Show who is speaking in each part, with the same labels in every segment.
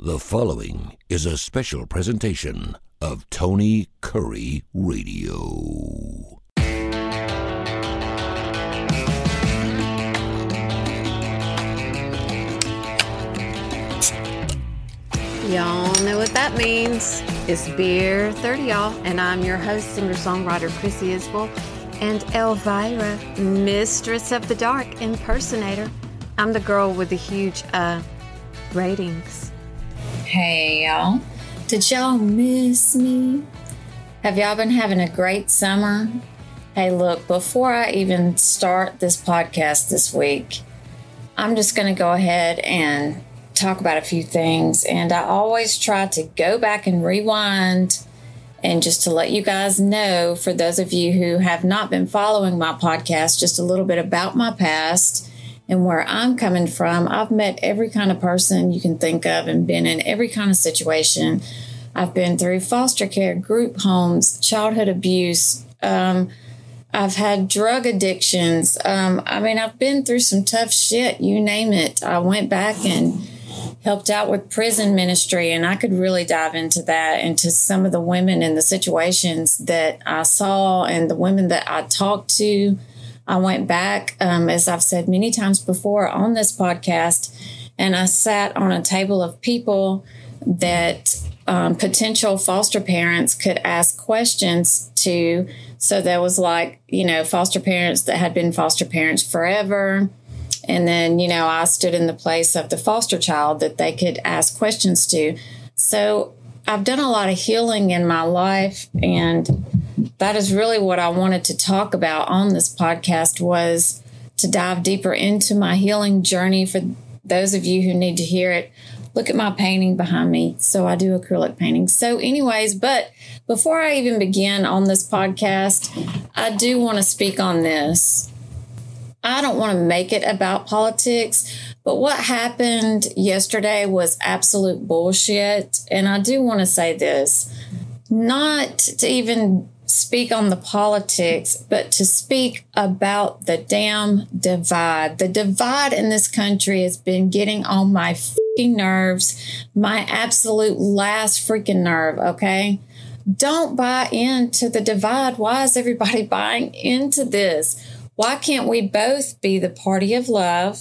Speaker 1: The following is a special presentation of Tony Curry Radio.
Speaker 2: Y'all know what that means. It's Beer 30, y'all, and I'm your host, singer-songwriter Chrissy Isbell, and Elvira, Mistress of the Dark impersonator. I'm the girl with the huge, ratings.
Speaker 3: Hey, y'all. Did y'all miss me? Have y'all been having a great summer? Hey, look, before I even start this podcast this week, I'm just going to go ahead and talk about a few things. And I always try to go back and rewind and just to let you guys know, for those of you who have not been following my podcast, just a little bit about my past and where I'm coming from. I've met every kind of person you can think of and been in every kind of situation. I've been through foster care, group homes, childhood abuse. I've had drug addictions. I've been through some tough shit, you name it. I went back and helped out with prison ministry, and I could really dive into that, into some of the women and the situations that I saw and the women that I talked to. I went back, as I've said many times before on this podcast, and I sat on a table of people that potential foster parents could ask questions to. So there was foster parents that had been foster parents forever. And then, I stood in the place of the foster child that they could ask questions to. So I've done a lot of healing in my life, and that is really what I wanted to talk about on this podcast, was to dive deeper into my healing journey. For those of you who need to hear it, look at my painting behind me. So I do acrylic paintings. So anyways, but before I even begin on this podcast, I do want to speak on this. I don't want to make it about politics, but what happened yesterday was absolute bullshit. And I do want to say this, not to even speak on the politics, but to speak about the damn divide. The divide in this country has been getting on my freaking nerves, my absolute last freaking nerve, okay? Don't buy into the divide. Why is everybody buying into this? Why can't we both be the party of love,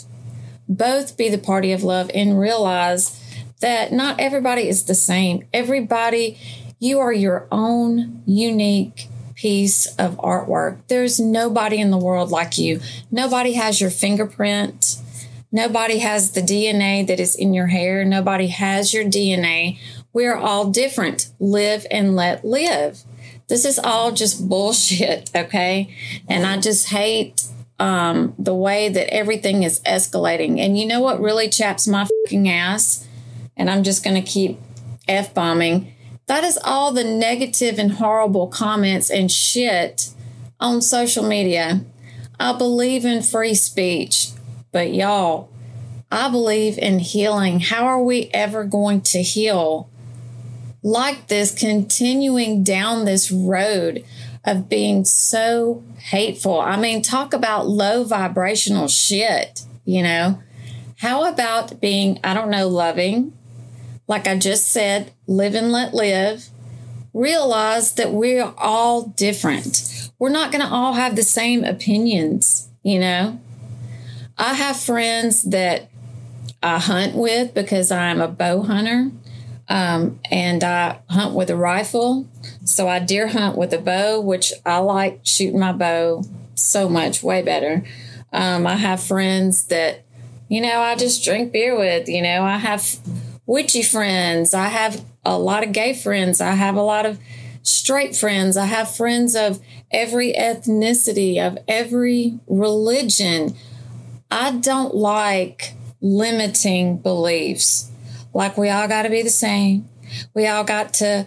Speaker 3: and realize that not everybody is the same? Everybody, you are your own unique piece of artwork. There's nobody in the world like you. Nobody has your fingerprint. Nobody has the DNA that is in your hair. Nobody has your DNA. We're all different. Live and let live. This is all just bullshit, okay? And I just hate the way that everything is escalating. And you know what really chaps my fucking ass? And I'm just going to keep F-bombing. That is all the negative and horrible comments and shit on social media. I believe in free speech, but y'all, I believe in healing. How are we ever going to heal like this, continuing down this road of being so hateful? I mean, talk about low vibrational shit, How about being, loving? Like I just said, live and let live. Realize that we're all different. We're not going to all have the same opinions, I have friends that I hunt with because I'm a bow hunter. And I hunt with a rifle. So I deer hunt with a bow, which I like shooting my bow so much, way better. I have friends that, I just drink beer with, I have witchy friends. I have a lot of gay friends. I have a lot of straight friends. I have friends of every ethnicity, of every religion. I don't like limiting beliefs. Like we all got to be the same. We all got to,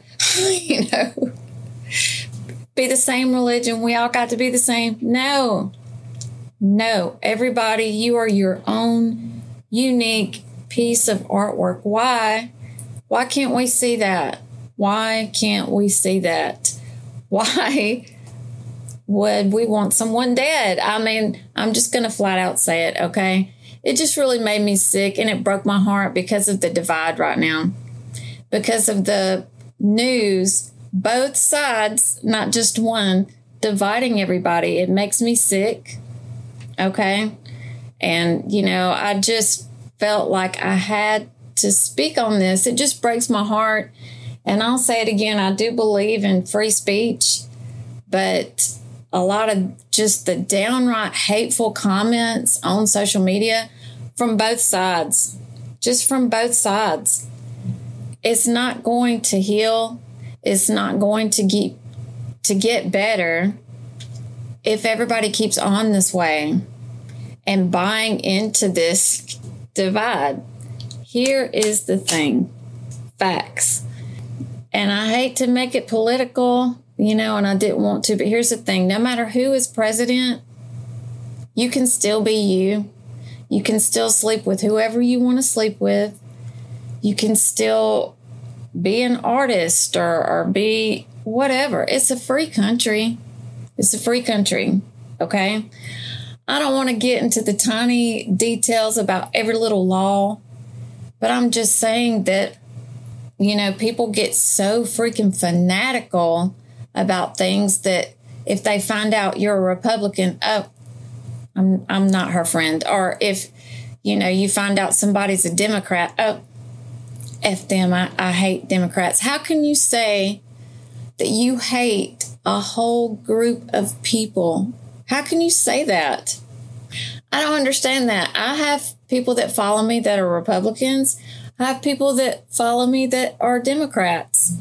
Speaker 3: be the same religion. We all got to be the same. No. Everybody, you are your own unique piece of artwork. Why? Why can't we see that? Why can't we see that? Why would we want someone dead? I mean, I'm just going to flat out say it, okay? It just really made me sick, and it broke my heart because of the divide right now. because of the news, both sides, not just one, dividing everybody. It makes me sick. Okay. And, I just felt like I had to speak on this. It just breaks my heart. And I'll say it again. I do believe in free speech, but a lot of just the downright hateful comments on social media from both sides, just from both sides, it's not going to heal. It's not going to get better if everybody keeps on this way and buying into this divide. Here is the thing. Facts. And I hate to make it political, and I didn't want to, but here's the thing. No matter who is president, you can still be you. You can still sleep with whoever you want to sleep with. You can still be an artist or be whatever. It's a free country. It's a free country, okay? I don't want to get into the tiny details about every little law, but I'm just saying that, people get so freaking fanatical about things that if they find out you're a Republican, I'm not her friend. Or if, you find out somebody's a Democrat, F them, I hate Democrats. How can you say that you hate a whole group of people? How can you say that? I don't understand that. I have people that follow me that are Republicans. I have people that follow me that are Democrats.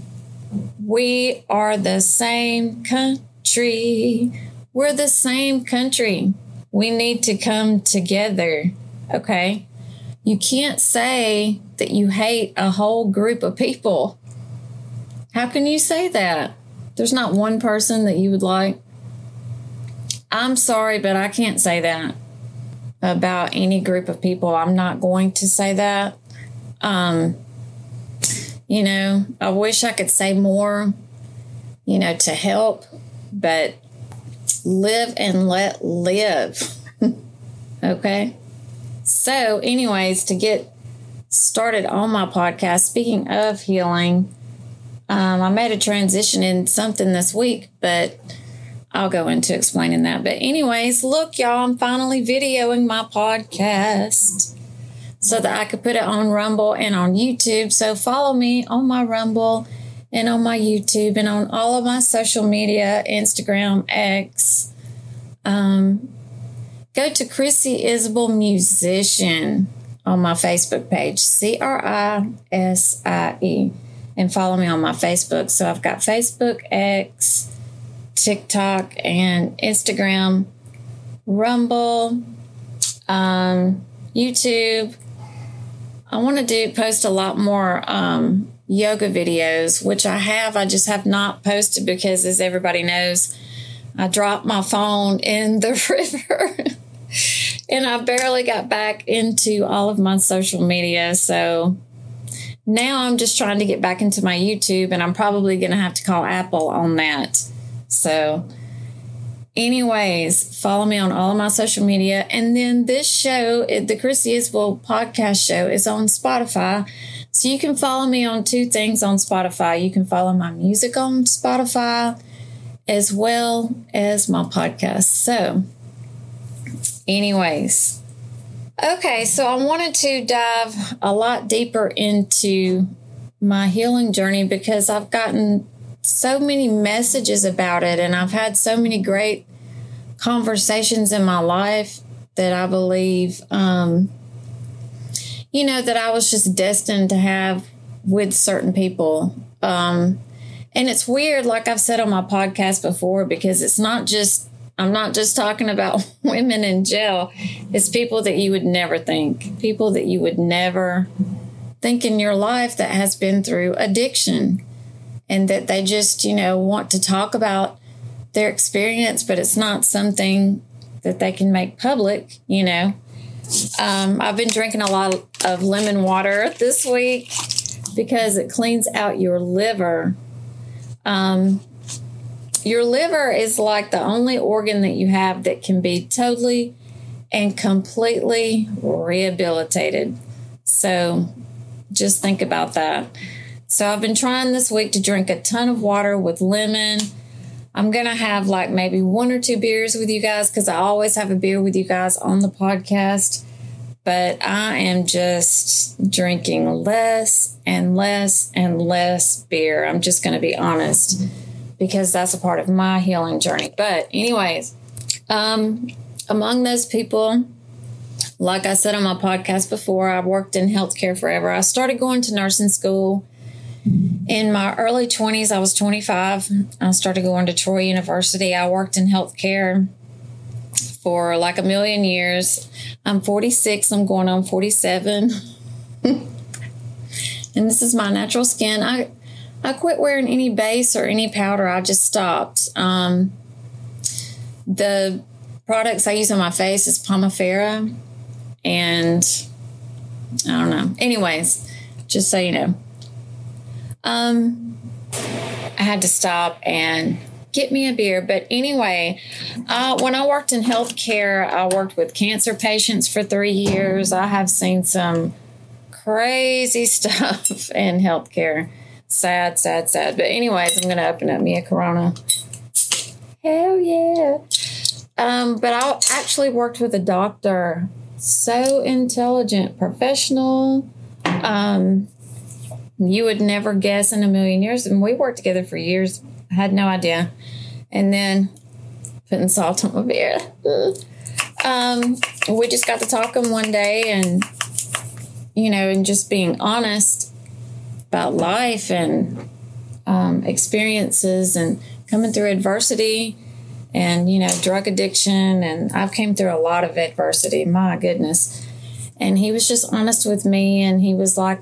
Speaker 3: We are the same country. We're the same country. We need to come together, okay? You can't say that you hate a whole group of people. How can you say that? There's not one person that you would like. I'm sorry, but I can't say that about any group of people. I'm not going to say that. I wish I could say more, to help, but live and let live. Okay. So anyways, to get started on my podcast, speaking of healing, I made a transition in something this week, but I'll go into explaining that. But anyways, look, y'all, I'm finally videoing my podcast so that I could put it on Rumble and on YouTube. So follow me on my Rumble and on my YouTube and on all of my social media, Instagram, X. Go to Chrissy Isbell Musician on my Facebook page, CRISIE, and follow me on my Facebook. So I've got Facebook, X, TikTok, and Instagram, Rumble, YouTube. I want to post a lot more yoga videos, which I have. I just have not posted because, as everybody knows, I dropped my phone in the river and I barely got back into all of my social media. So now I'm just trying to get back into my YouTube, and I'm probably going to have to call Apple on that. So anyways, follow me on all of my social media. And then this show, the Chrissy Isbell podcast show, is on Spotify. So you can follow me on two things on Spotify. You can follow my music on Spotify as well as my podcast. So anyways, okay, so I wanted to dive a lot deeper into my healing journey because I've gotten so many messages about it, and I've had so many great conversations in my life that I believe, that I was just destined to have with certain people. And it's weird, like I've said on my podcast before, because I'm not just talking about women in jail. It's people that you would never think, people that you would never think in your life that has been through addiction, and that they just, want to talk about their experience, but it's not something that they can make public, I've been drinking a lot of lemon water this week because it cleans out your liver. Your liver is like the only organ that you have that can be totally and completely rehabilitated. So just think about that. So I've been trying this week to drink a ton of water with lemon. I'm going to have like maybe 1 or 2 beers with you guys because I always have a beer with you guys on the podcast. But I am just drinking less and less and less beer. I'm just going to be honest because that's a part of my healing journey. But anyways, among those people, like I said on my podcast before, I worked in healthcare forever. I started going to nursing school in my early 20s. I was 25. I started going to Troy University. I worked in healthcare for like a million years. I'm 46. I'm going on 47. And this is my natural skin. I quit wearing any base or any powder. I just stopped. The products I use on my face is Pomifera. And I don't know. Anyways, just so you know. I had to stop and get me a beer. But anyway, when I worked in healthcare, I worked with cancer patients for 3 years. I have seen some crazy stuff in healthcare. Sad. But anyways, I'm going to open up me a Corona. Hell yeah. But I actually worked with a doctor. So intelligent, professional. You would never guess in a million years. And we worked together for years. I had no idea. And then putting salt on my beer. We just got to talking one day and, and just being honest about life and experiences and coming through adversity and, drug addiction. And I've came through a lot of adversity. My goodness. And he was just honest with me. And he was like,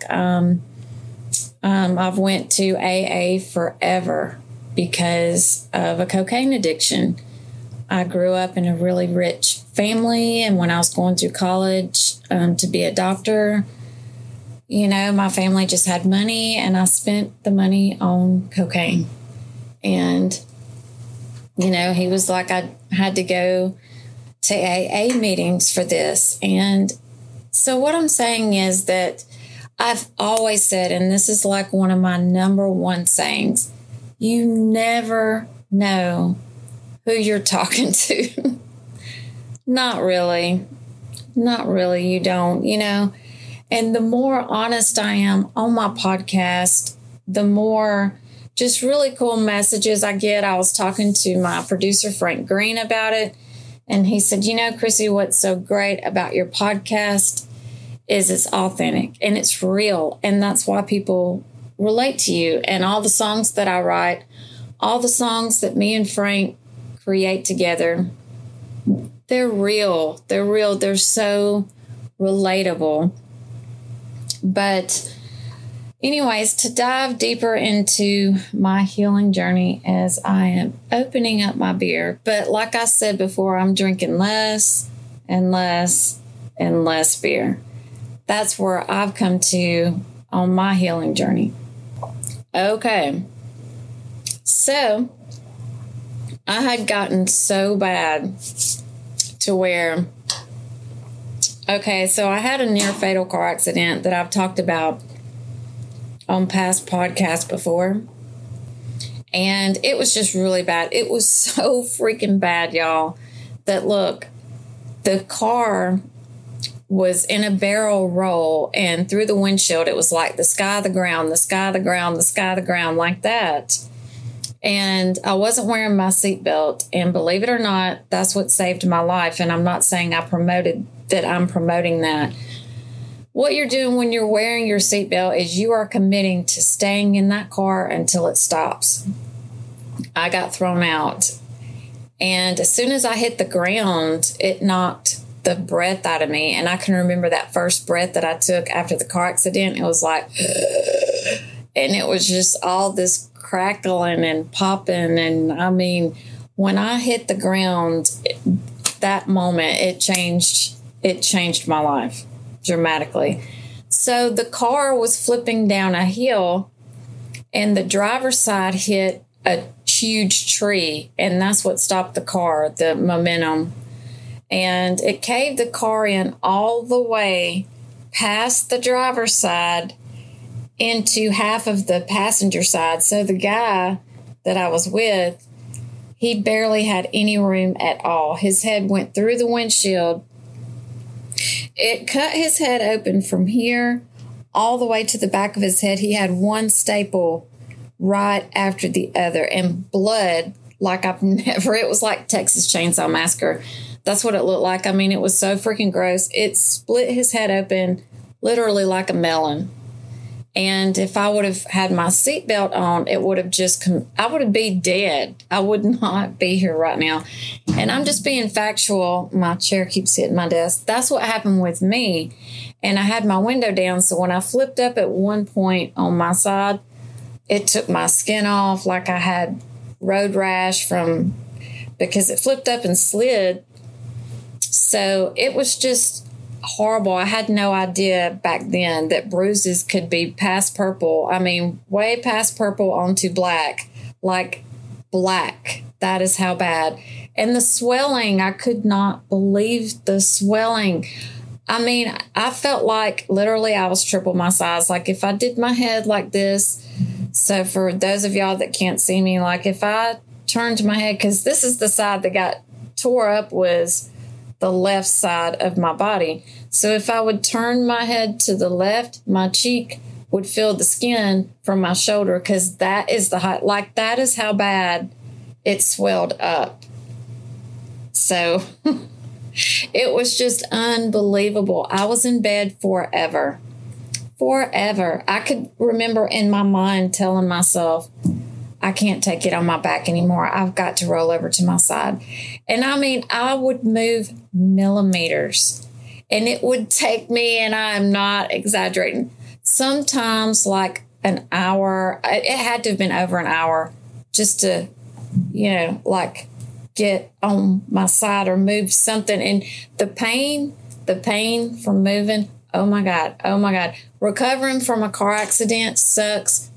Speaker 3: I've went to AA forever because of a cocaine addiction. I grew up in a really rich family, and when I was going through college to be a doctor, my family just had money, and I spent the money on cocaine. And, he was like, I had to go to AA meetings for this. And so what I'm saying is that I've always said, and this is like one of my number one sayings, you never know who you're talking to. Not really. You don't, And the more honest I am on my podcast, the more just really cool messages I get. I was talking to my producer, Frank Green, about it. And he said, Chrissy, what's so great about your podcast is it's authentic and it's real. And that's why people relate to you. And all the songs that I write, all the songs that me and Frank create together, they're real. They're so relatable. But anyways, to dive deeper into my healing journey as I am opening up my beer. But like I said before, I'm drinking less and less and less beer. That's where I've come to on my healing journey. Okay. So I had gotten so bad to where, so I had a near fatal car accident that I've talked about on past podcasts before. And it was just really bad. It was so freaking bad, y'all, that look, the car was in a barrel roll, and through the windshield, it was like the sky, the ground, the sky, the ground, the sky, the ground, like that. And I wasn't wearing my seatbelt. And believe it or not, that's what saved my life. And I'm not saying I'm promoting that. What you're doing when you're wearing your seatbelt is you are committing to staying in that car until it stops. I got thrown out. And as soon as I hit the ground, it knocked the breath out of me. And I can remember that first breath that I took after the car accident. It was like, and it was just all this crackling and popping. And I mean, when I hit the ground, that moment, it changed my life dramatically. So the car was flipping down a hill, and the driver's side hit a huge tree. And that's what stopped the car, the momentum. And it caved the car in all the way past the driver's side into half of the passenger side. So the guy that I was with, he barely had any room at all. His head went through the windshield. It cut his head open from here all the way to the back of his head. He had one staple right after the other, and blood like I've never, it was like Texas Chainsaw Massacre. That's what it looked like. I mean, it was so freaking gross. It split his head open literally like a melon. And if I would have had my seatbelt on, it would have just I would be dead. I would not be here right now. And I'm just being factual. My chair keeps hitting my desk. That's what happened with me. And I had my window down. So when I flipped up at one point on my side, it took my skin off like I had road rash because it flipped up and slid. So it was just horrible. I had no idea back then that bruises could be past purple. I mean, way past purple onto black, like black. That is how bad. And the swelling, I could not believe the swelling. I mean, I felt like literally I was triple my size. Like if I did my head like this, so for those of y'all that can't see me, like if I turned my head, because this is the side that got tore up, was the left side of my body. So if I would turn my head to the left, my cheek would feel the skin from my shoulder, because that is the height. Like that is how bad it swelled up. So it was just unbelievable. I was in bed forever. I could remember in my mind telling myself, I can't take it on my back anymore. I've got to roll over to my side. And I mean, I would move millimeters, and it would take me, and I'm not exaggerating, sometimes like an hour. It had to have been over an hour just to, like get on my side or move something. And the pain from moving, oh my God. Recovering from a car accident sucks.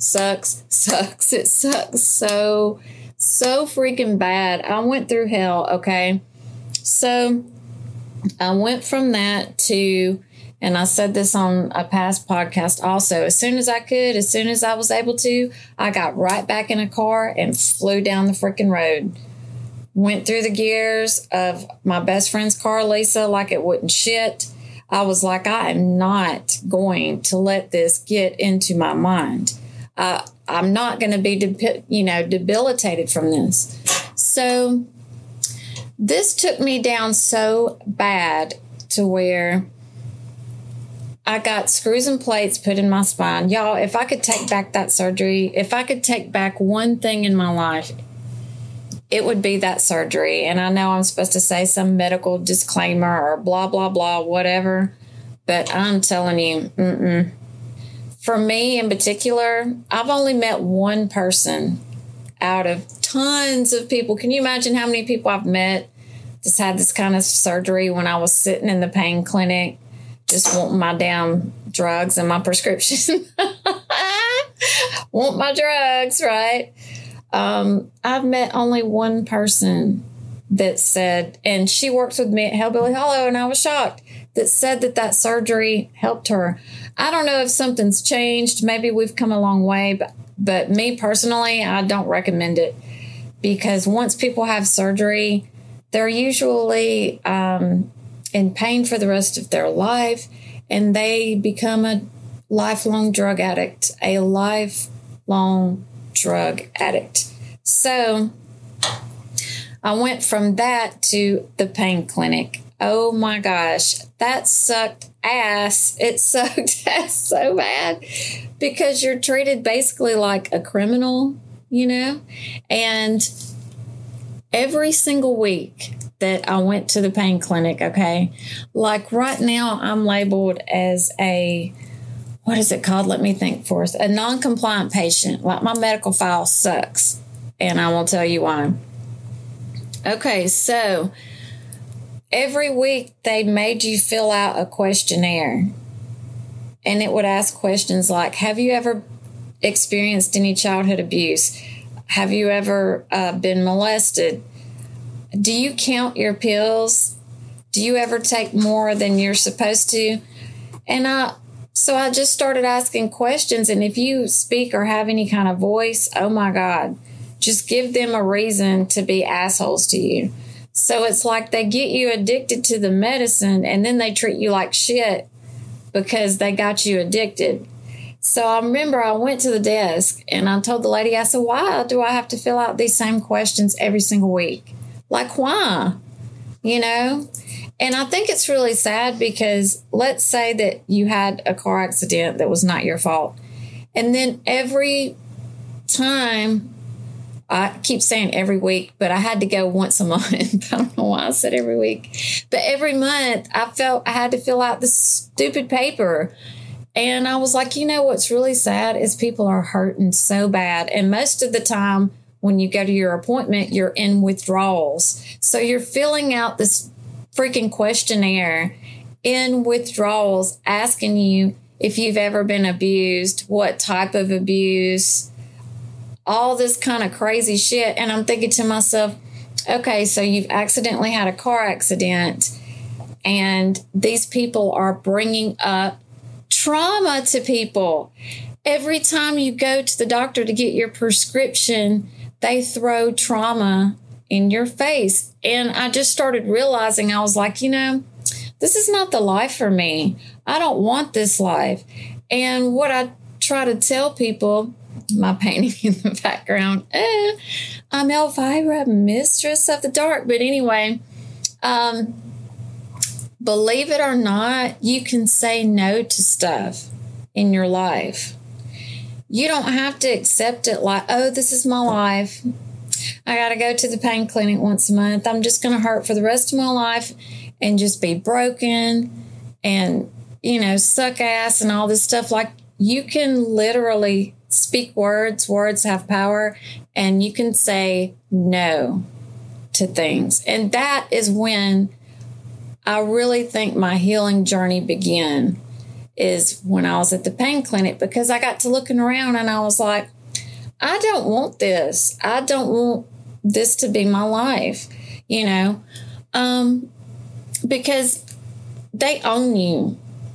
Speaker 3: It sucks so freaking bad. I went through hell, okay? So I went from that to, and I said this on a past podcast also, as soon as I was able to, I got right back in a car and flew down the freaking road. Went through the gears of my best friend's car, Lisa, like it wouldn't shit. I was like, I am not going to let this get into my mind. I'm not going to be, debilitated from this. So this took me down so bad to where I got screws and plates put in my spine. Y'all, if I could take back that surgery, if I could take back one thing in my life, it would be that surgery. And I know I'm supposed to say some medical disclaimer or blah, blah, blah, whatever. But I'm telling you, For me in particular, I've only met one person out of tons of people. Can you imagine how many people I've met just had this kind of surgery when I was sitting in the pain clinic, just wanting my damn drugs and my prescription? Want my drugs, right? I've met only one person that said, and she works with me at Hellbilly Hollow, and I was shocked, that said that surgery helped her. I don't know if something's changed. Maybe we've come a long way, but me personally, I don't recommend it, because once people have surgery, they're usually in pain for the rest of their life, and they become a lifelong drug addict, So I went from that to the pain clinic. Oh my gosh, that sucked ass. It sucked ass so bad, because you're treated basically like a criminal, and every single week that I went to the pain clinic, okay, like right now I'm labeled as what is it called? Let me think for us. A non-compliant patient. Like my medical file sucks, and I will tell you why. Okay, so every week they made you fill out a questionnaire, and it would ask questions like, have you ever experienced any childhood abuse? Have you ever been molested? Do you count your pills? Do you ever take more than you're supposed to? And So I just started asking questions. And if you speak or have any kind of voice, oh my God, just give them a reason to be assholes to you. So it's like they get you addicted to the medicine and then they treat you like shit because they got you addicted. So I remember I went to the desk and I told the lady, I said, why do I have to fill out these same questions every single week? Like, why? You know? And I think it's really sad because let's say that you had a car accident that was not your fault. And then every time, I keep saying every week, but I had to go once a month. I don't know why I said every week. But every month I felt I had to fill out this stupid paper. And I was like, you know, what's really sad is people are hurting so bad. And most of the time when you go to your appointment, you're in withdrawals. So you're filling out this freaking questionnaire in withdrawals, asking you if you've ever been abused, what type of abuse, all this kind of crazy shit. And I'm thinking to myself, okay, so you've accidentally had a car accident and these people are bringing up trauma to people. Every time you go to the doctor to get your prescription, they throw trauma in your face. And I just started realizing, I was like, you know, this is not the life for me. I don't want this life. And what I try to tell people, my painting in the background, I'm Elvira, Mistress of the Dark. But anyway, believe it or not, you can say no to stuff in your life. You don't have to accept it like, oh, this is my life. I got to go to the pain clinic once a month. I'm just going to hurt for the rest of my life and just be broken and, you know, suck ass and all this stuff. Like, you can literally speak words. Words have power, and you can say no to things. And that is when I really think my healing journey began, is when I was at the pain clinic, because I got to looking around and I was like, I don't want this. I don't want this to be my life, you know, because they own you.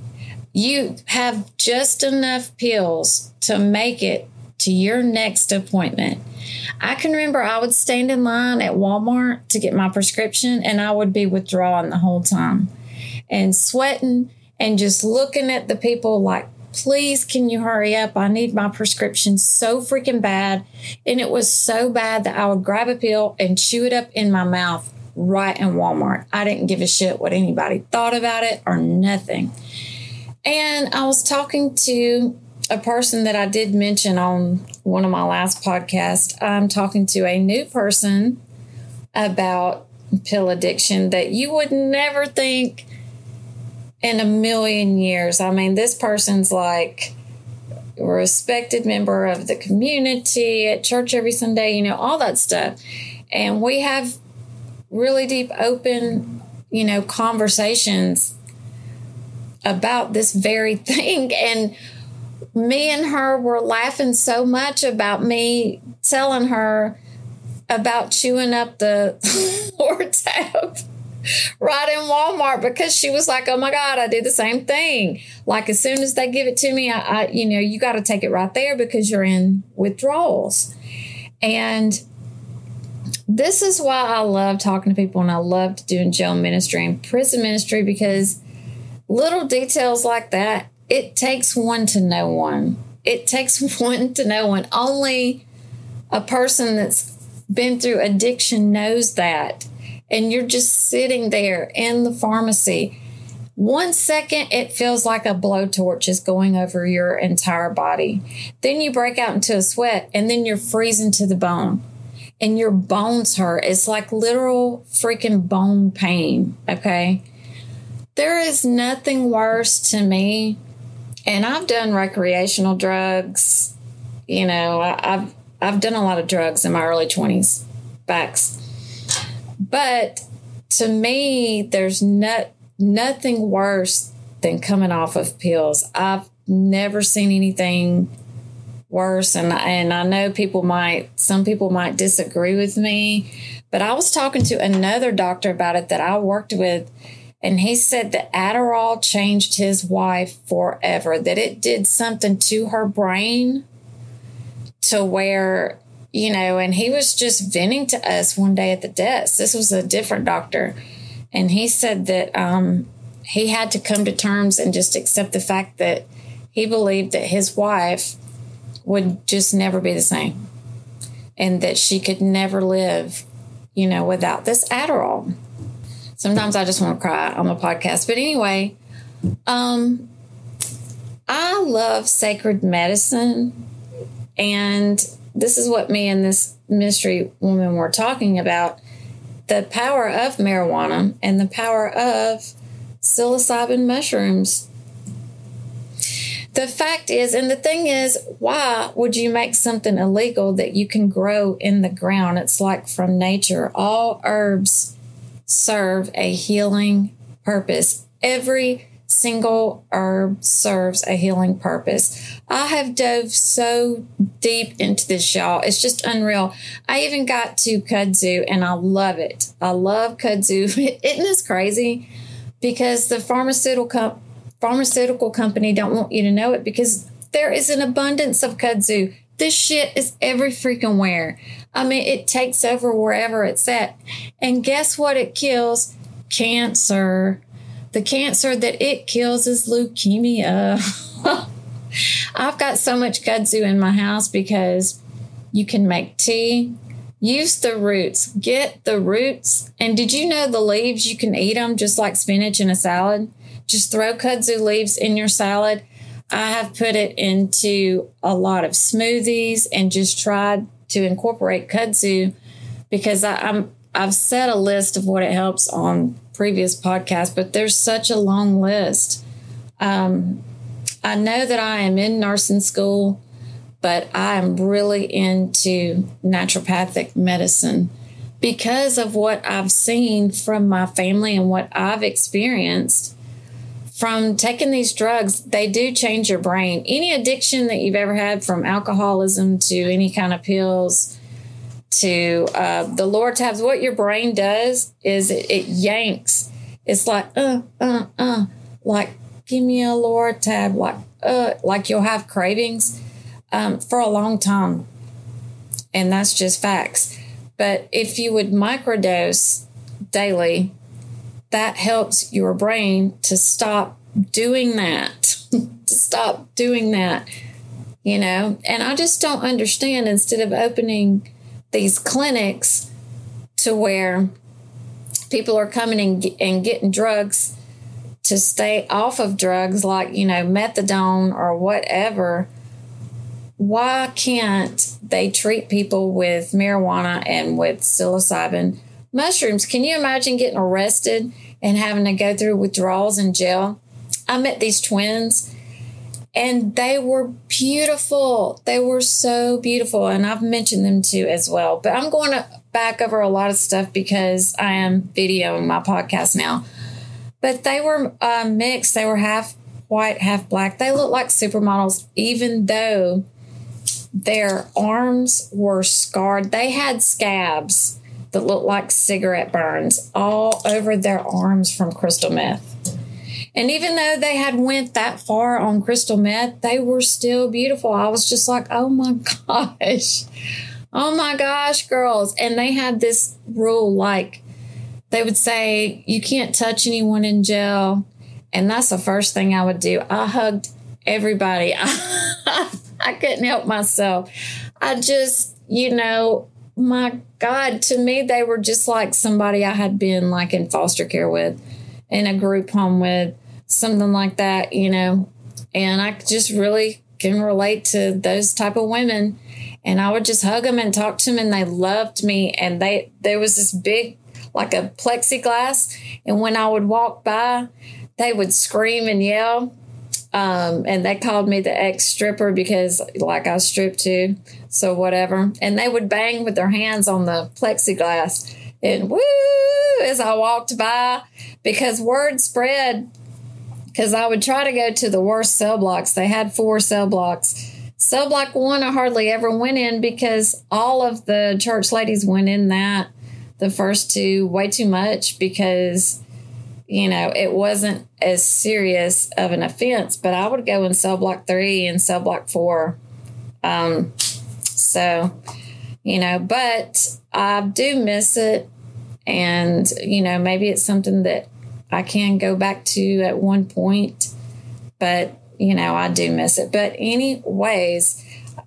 Speaker 3: You have just enough pills to make it to your next appointment. I can remember I would stand in line at Walmart to get my prescription, and I would be withdrawing the whole time and sweating and just looking at the people like, please, can you hurry up? I need my prescription so freaking bad. And it was so bad that I would grab a pill and chew it up in my mouth right in Walmart. I didn't give a shit what anybody thought about it or nothing. And I was talking to a person that I did mention on one of my last podcasts. I'm talking to a new person about pill addiction that you would never think in a million years. I mean, this person's like a respected member of the community, at church every Sunday, you know, all that stuff. And we have really deep, open, you know, conversations about this very thing. And me and her were laughing so much about me telling her about chewing up the Lortab right in Walmart, because she was like, oh my God, I do the same thing. Like, as soon as they give it to me, I you know, you got to take it right there because you're in withdrawals. And this is why I love talking to people, and I loved doing jail ministry and prison ministry, because little details like that, it takes one to know one. It takes one to know one. Only a person that's been through addiction knows that. And you're just sitting there in the pharmacy. 1 second, it feels like a blowtorch is going over your entire body. Then you break out into a sweat, and then you're freezing to the bone. And your bones hurt. It's like literal freaking bone pain, okay? There is nothing worse to me. And I've done recreational drugs. You know, I've done a lot of drugs in my early 20s. Facts. But to me, there's nothing worse than coming off of pills. I've never seen anything worse. And I know some people might disagree with me. But I was talking to another doctor about it that I worked with. And he said that Adderall changed his wife forever, that it did something to her brain to where, you know, and he was just venting to us one day at the desk. This was a different doctor. And he said that he had to come to terms and just accept the fact that he believed that his wife would just never be the same and that she could never live, you know, without this Adderall. Sometimes I just want to cry on the podcast. But anyway, I love sacred medicine. And this is what me and this mystery woman were talking about. The power of marijuana and the power of psilocybin mushrooms. The fact is, and the thing is, why would you make something illegal that you can grow in the ground? It's like from nature. All herbs serve a healing purpose. Every single herb serves a healing purpose. I have dove so deep into this, y'all. It's just unreal. I even got to kudzu, and I love it. I love kudzu. Isn't this crazy? Because the pharmaceutical company don't want you to know it, because there is an abundance of kudzu. This shit is every freaking where. I mean, it takes over wherever it's at. And guess what it kills? Cancer. The cancer that it kills is leukemia. I've got so much kudzu in my house because you can make tea. Use the roots. Get the roots. And did you know the leaves, you can eat them just like spinach in a salad? Just throw kudzu leaves in your salad. I have put it into a lot of smoothies and just tried to incorporate kudzu because I've set a list of what it helps on previous podcasts, but there's such a long list. I know that I am in nursing school, but I am really into naturopathic medicine because of what I've seen from my family and what I've experienced. From taking these drugs, they do change your brain. Any addiction that you've ever had, from alcoholism to any kind of pills to the Lortabs, what your brain does is it yanks. It's like, like, give me a Lortab, like you'll have cravings for a long time. And that's just facts. But if you would microdose daily, that helps your brain to stop doing that, you know. And I just don't understand, instead of opening these clinics to where people are coming and getting drugs to stay off of drugs like, you know, methadone or whatever, why can't they treat people with marijuana and with psilocybin mushrooms? Can you imagine getting arrested and having to go through withdrawals in jail? I met these twins and they were beautiful. They were so beautiful. And I've mentioned them too as well. But I'm going to back over a lot of stuff because I am videoing my podcast now. But they were mixed. They were half white, half black. They looked like supermodels, even though their arms were scarred. They had scabs that looked like cigarette burns all over their arms from crystal meth. And even though they had went that far on crystal meth, they were still beautiful. I was just like, oh my gosh, girls. And they had this rule, like they would say, you can't touch anyone in jail. And that's the first thing I would do. I hugged everybody. I couldn't help myself. I just, you know, my God, to me, they were just like somebody I had been like in foster care with, in a group home with, something like that, you know. And I just really can relate to those type of women. And I would just hug them and talk to them, and they loved me. And there was this big, like a plexiglass. And when I would walk by, they would scream and yell. And they called me the ex-stripper because, like, I stripped too. So whatever. And they would bang with their hands on the plexiglass. And woo, as I walked by, because word spread, because I would try to go to the worst cell blocks. They had 4 cell blocks. Cell block 1, I hardly ever went in because all of the church ladies went in that. The first 2, way too much, because it wasn't as serious of an offense, but I would go in cell block 3 and cell block 4. But I do miss it. And, maybe it's something that I can go back to at one point, but, I do miss it. But anyways,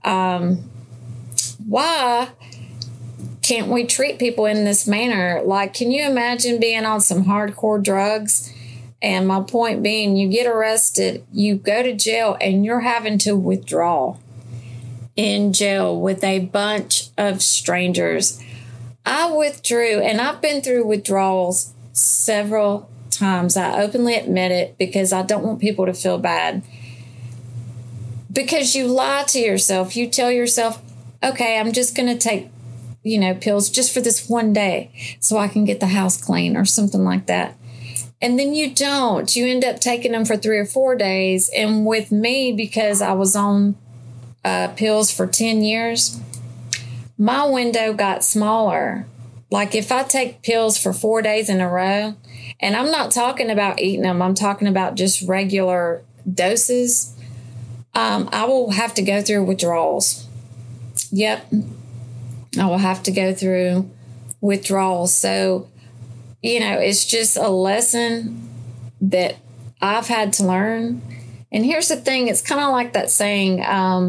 Speaker 3: why can't we treat people in this manner? Like, can you imagine being on some hardcore drugs? And my point being, you get arrested, you go to jail, and you're having to withdraw in jail with a bunch of strangers. I withdrew, and I've been through withdrawals several times. I openly admit it because I don't want people to feel bad. Because you lie to yourself. You tell yourself, okay, I'm just going to take, pills just for this one day so I can get the house clean or something like that. And then you don't. You end up taking them for 3 or 4 days. And with me, because I was on pills for 10 years, my window got smaller. Like if I take pills for 4 days in a row, and I'm not talking about eating them, I'm talking about just regular doses, I will have to go through withdrawals. Yep. I will have to go through withdrawals. So, it's just a lesson that I've had to learn. And here's the thing. It's kind of like that saying,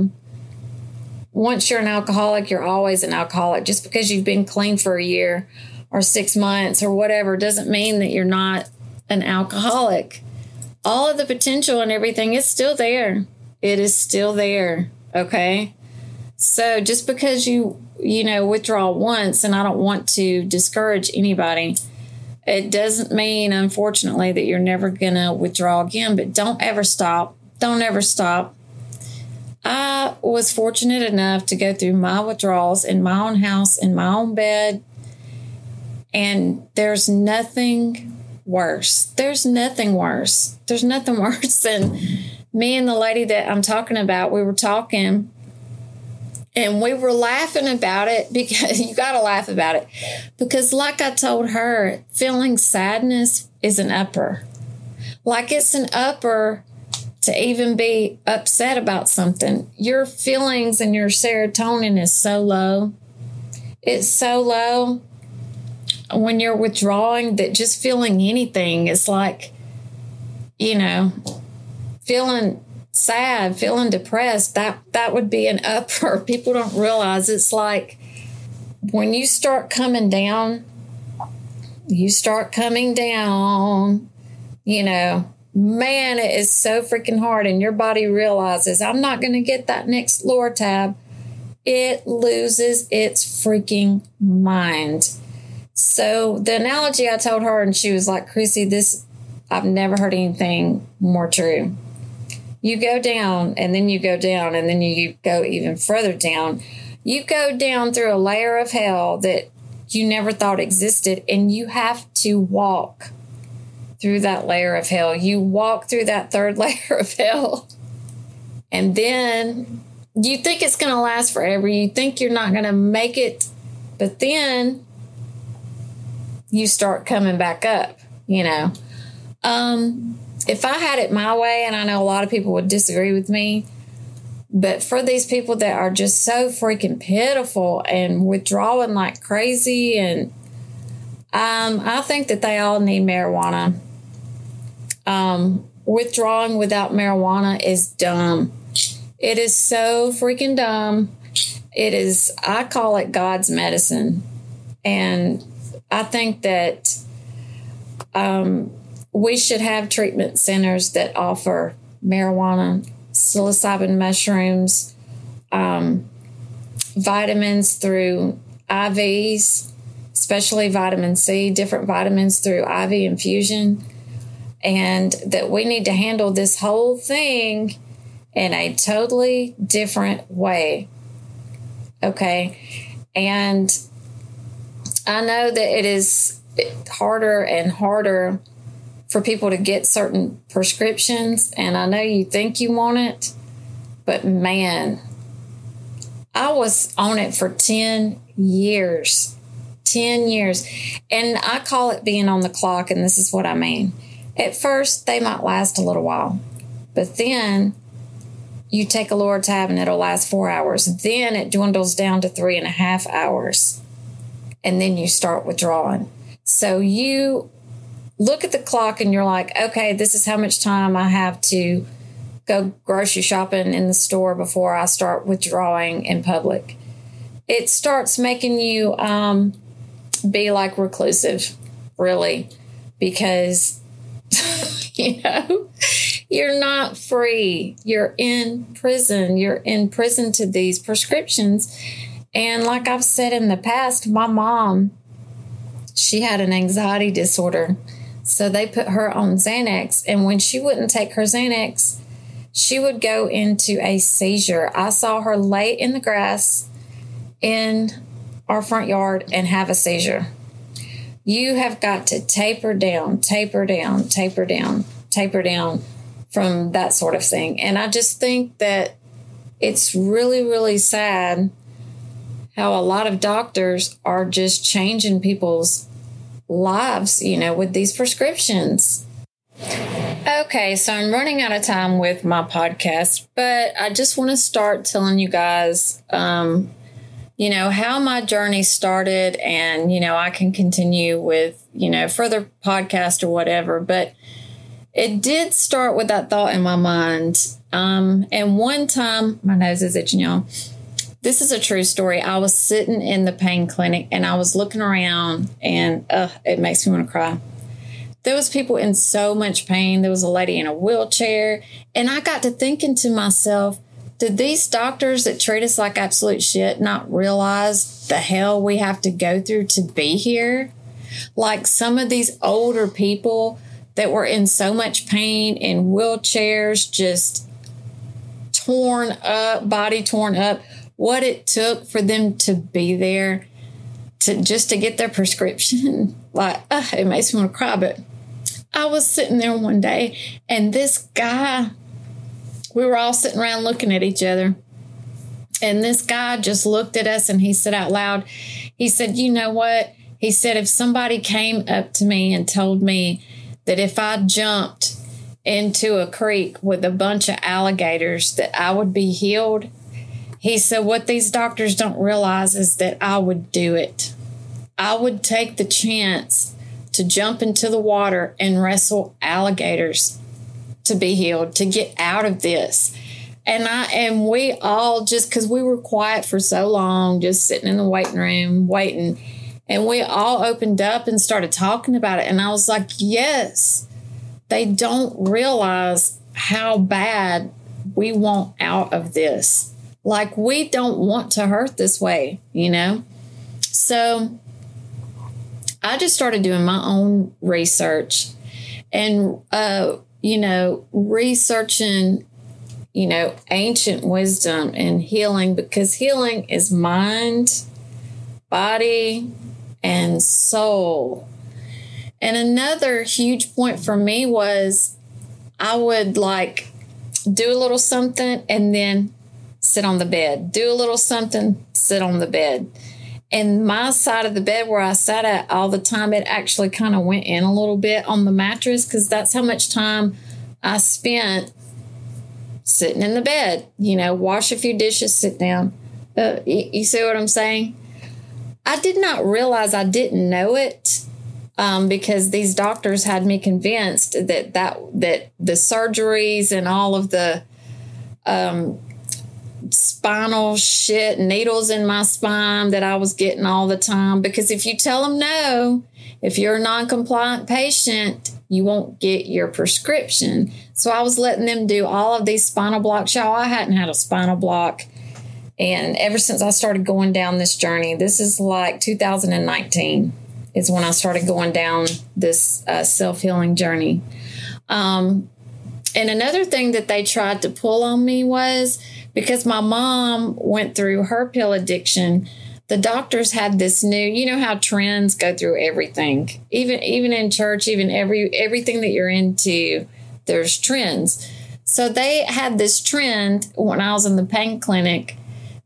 Speaker 3: once you're an alcoholic, you're always an alcoholic. Just because you've been clean for a year or 6 months or whatever doesn't mean that you're not an alcoholic. All of the potential and everything is still there. It is still there. Okay. So just because you withdraw once, and I don't want to discourage anybody, it doesn't mean, unfortunately, that you're never going to withdraw again. But don't ever stop. Don't ever stop. I was fortunate enough to go through my withdrawals in my own house, in my own bed. And there's nothing worse. There's nothing worse. There's nothing worse than me and the lady that I'm talking about. We were talking and we were laughing about it, because you got to laugh about it. Because like I told her, feeling sadness is an upper. Like it's an upper to even be upset about something. Your feelings and your serotonin is so low. It's so low when you're withdrawing that just feeling anything is like, feeling sad, feeling depressed, that would be an upper. People don't realize it's like when you start coming down, man, it is so freaking hard, and your body realizes, I'm not going to get that next Lortab. It loses its freaking mind. So the analogy I told her, and she was like, Chrissy, I've never heard anything more true. You go down, and then you go down, and then you go even further down. You go down through a layer of hell that you never thought existed, and you have to walk through that layer of hell. You walk through that third layer of hell, and then you think it's going to last forever. You think you're not going to make it, but then you start coming back up, If I had it my way, and I know a lot of people would disagree with me, but for these people that are just so freaking pitiful and withdrawing like crazy, and I think that they all need marijuana. Withdrawing without marijuana is dumb. It is so freaking dumb. It is, I call it God's medicine. And I think that we should have treatment centers that offer marijuana, psilocybin mushrooms, vitamins through IVs, especially vitamin C, different vitamins through IV infusion, and that we need to handle this whole thing in a totally different way. Okay. And I know that it is harder and harder for people to get certain prescriptions. And I know you think you want it, but man, I was on it for 10 years. 10 years. And I call it being on the clock, and this is what I mean. At first, they might last a little while, but then you take a lower tab and it'll last 4 hours. Then it dwindles down to 3.5 hours, and then you start withdrawing. So you look at the clock and you're like, okay, this is how much time I have to go grocery shopping in the store before I start withdrawing in public. It starts making you be like reclusive, really, because, you're not free. You're in prison. You're in prison to these prescriptions. And like I've said in the past, my mom, she had an anxiety disorder. So they put her on Xanax. And when she wouldn't take her Xanax, she would go into a seizure. I saw her lay in the grass in our front yard and have a seizure. You have got to taper down from that sort of thing. And I just think that it's really, really sad how a lot of doctors are just changing people's lives, with these prescriptions. Okay, so I'm running out of time with my podcast, but I just want to start telling you guys, how my journey started, and, I can continue with, further podcast or whatever, but it did start with that thought in my mind. And one time, my nose is itching, y'all. This is a true story. I was sitting in the pain clinic and I was looking around, and it makes me want to cry. There was people in so much pain. There was a lady in a wheelchair, and I got to thinking to myself, did these doctors that treat us like absolute shit not realize the hell we have to go through to be here? Like some of these older people that were in so much pain in wheelchairs, just torn up, body torn up, what it took for them to be there to get their prescription. It makes me want to cry. But I was sitting there one day, and this guy, we were all sitting around looking at each other, and this guy just looked at us and he said out loud, he said, you know what? He said, if somebody came up to me and told me that if I jumped into a creek with a bunch of alligators that I would be healed, he said, what these doctors don't realize is that I would do it. I would take the chance to jump into the water and wrestle alligators to be healed, to get out of this. And we all, just because we were quiet for so long, just sitting in the waiting room, waiting, and we all opened up and started talking about it. And I was like, yes, they don't realize how bad we want out of this. Like, we don't want to hurt this way, So I just started doing my own research and, researching, ancient wisdom and healing, because healing is mind, body, and soul. And another huge point for me was I would do a little something and then sit on the bed, do a little something, sit on the bed. And my side of the bed where I sat at all the time, it actually kind of went in a little bit on the mattress, because that's how much time I spent sitting in the bed, wash a few dishes, sit down. You see what I'm saying? I did not realize I didn't know it, because these doctors had me convinced that the surgeries and all of the spinal shit, needles in my spine that I was getting all the time. Because if you tell them no, if you're a non-compliant patient, you won't get your prescription. So I was letting them do all of these spinal blocks. Y'all, I hadn't had a spinal block. And ever since I started going down this journey, this is 2019 is when I started going down this self-healing journey. And another thing that they tried to pull on me was, because my mom went through her pill addiction, the doctors had this new, how trends go through everything, even in church, even everything that you're into, there's trends. So they had this trend when I was in the pain clinic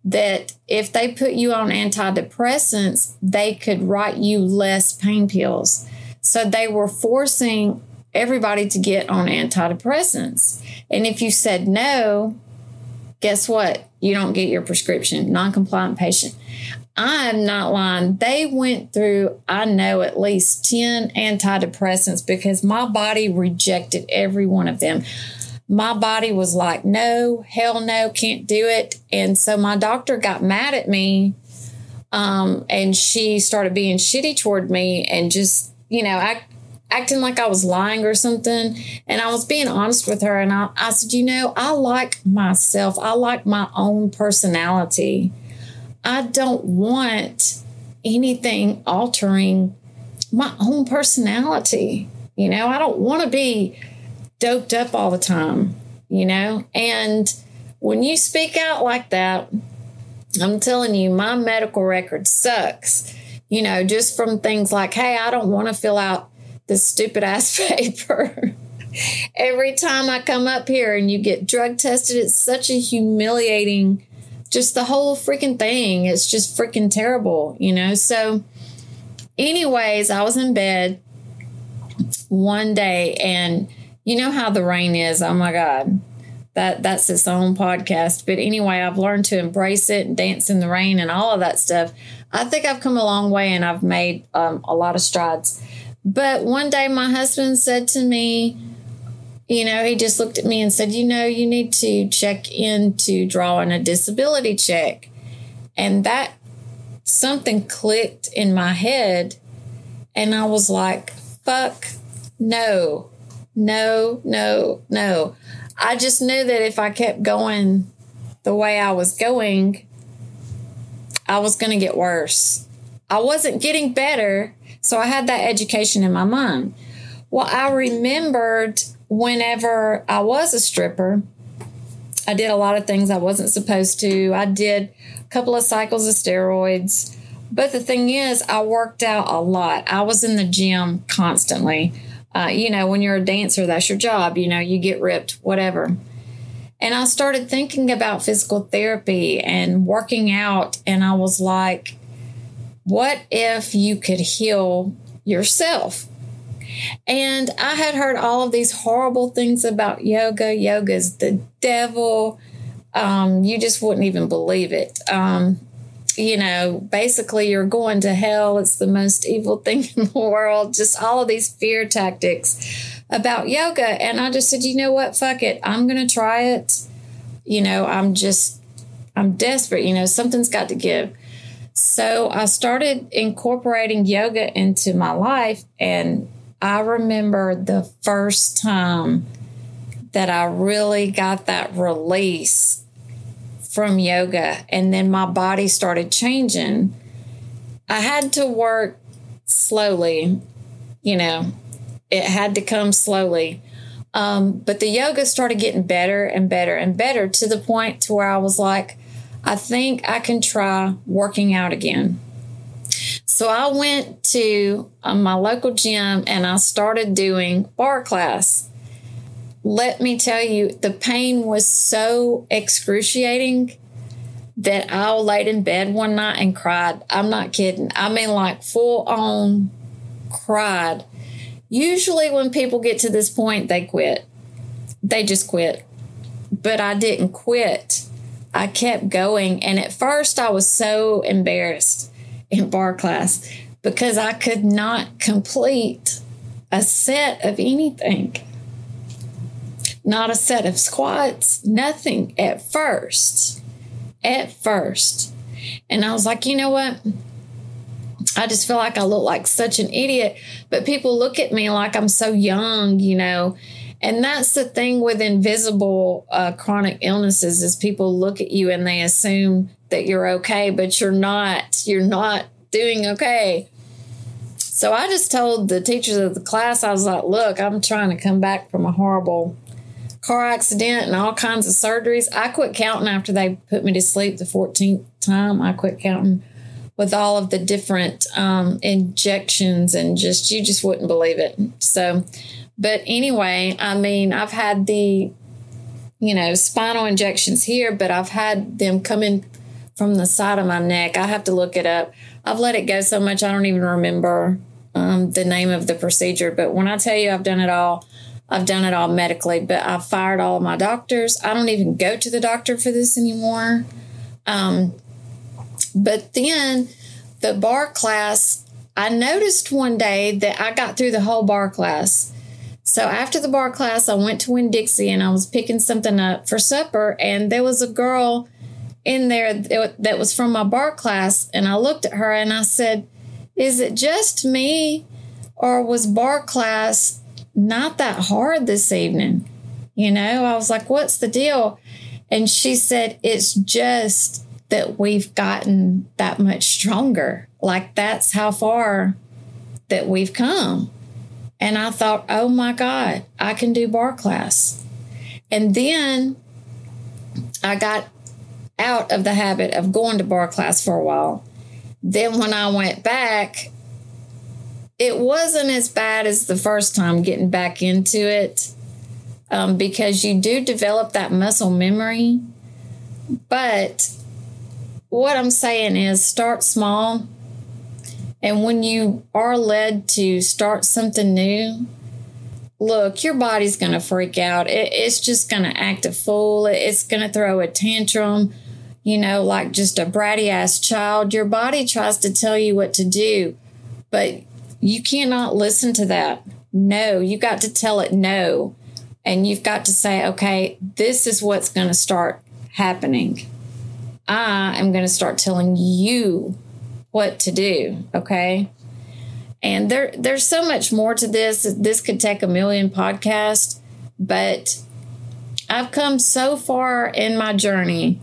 Speaker 3: that if they put you on antidepressants, they could write you less pain pills. So they were forcing everybody to get on antidepressants. And if you said no, guess what? You don't get your prescription. Non-compliant patient. I'm not lying. They went through, I know, at least 10 antidepressants because my body rejected every one of them. My body was like, no, hell no, can't do it. And so my doctor got mad at me, and she started being shitty toward me and just, acting like I was lying or something. And I was being honest with her. And I said, I like myself. I like my own personality. I don't want anything altering my own personality. I don't want to be doped up all the time, And when you speak out like that, I'm telling you, my medical record sucks, just from things like, hey, I don't want to fill out this stupid ass paper. Every time I come up here and you get drug tested, it's such a humiliating, just the whole freaking thing. It's just freaking terrible, So anyways, I was in bed one day and you know how the rain is. Oh my God, that's its own podcast. But anyway, I've learned to embrace it and dance in the rain and all of that stuff. I think I've come a long way and I've made a lot of strides. But one day my husband said to me, he just looked at me and said, you need to check into drawing a disability check. And that something clicked in my head. And I was like, fuck, no. I just knew that if I kept going the way I was going, I was going to get worse. I wasn't getting better. So I had that education in my mind. Well, I remembered whenever I was a stripper, I did a lot of things I wasn't supposed to. I did a couple of cycles of steroids. But the thing is, I worked out a lot. I was in the gym constantly. When you're a dancer, that's your job. You get ripped, whatever. And I started thinking about physical therapy and working out. And I was like, what if you could heal yourself? And I had heard all of these horrible things about yoga. Yoga's the devil. You just wouldn't even believe it. Basically you're going to hell. It's the most evil thing in the world. Just all of these fear tactics about yoga. And I just said, you know what? Fuck it. I'm going to try it. I'm desperate. Something's got to give. So I started incorporating yoga into my life. And I remember the first time that I really got that release from yoga, and then my body started changing. I had to work slowly, it had to come slowly. But the yoga started getting better and better and better to the point to where I was like, I think I can try working out again. So I went to my local gym and I started doing bar class. Let me tell you, the pain was so excruciating that I laid in bed one night and cried. I'm not kidding. I mean, like full on cried. Usually when people get to this point, they quit. They just quit. But I didn't quit. I kept going. And at first I was so embarrassed in bar class because I could not complete a set of anything. Not a set of squats, nothing at first. And I was like, you know what? I just feel like I look like such an idiot, but people look at me like I'm so young, and that's the thing with invisible chronic illnesses is people look at you and they assume that you're okay, but you're not doing okay. So I just told the teachers of the class, I was like, look, I'm trying to come back from a horrible car accident and all kinds of surgeries. I quit counting after they put me to sleep the 14th time. I quit counting with all of the different injections and you just wouldn't believe it. So, but anyway, I mean, I've had the, spinal injections here, but I've had them come in from the side of my neck. I have to look it up. I've let it go so much I don't even remember the name of the procedure. But when I tell you I've done it all medically. But I've fired all of my doctors. I don't even go to the doctor for this anymore. But then the bar class, I noticed one day that I got through the whole bar class. So after the bar class, I went to Winn-Dixie and I was picking something up for supper. And there was a girl in there that was from my bar class. And I looked at her and I said, is it just me, or was bar class not that hard this evening? You know, I was like, what's the deal? And she said, it's just that we've gotten that much stronger. Like, that's how far that we've come. And I thought, oh my God, I can do bar class. And then I got out of the habit of going to bar class for a while. Then when I went back, it wasn't as bad as the first time getting back into it, because you do develop that muscle memory. But what I'm saying is start small. And when you are led to start something new, look, your body's going to freak out. It's just going to act a fool. It's going to throw a tantrum, you know, like just a bratty ass child. Your body tries to tell you what to do, but you cannot listen to that. No, you got to tell it no. And you've got to say, okay, this is what's going to start happening. I am going to start telling you what to do, okay? And there's so much more to this. This could take a million podcasts, but I've come so far in my journey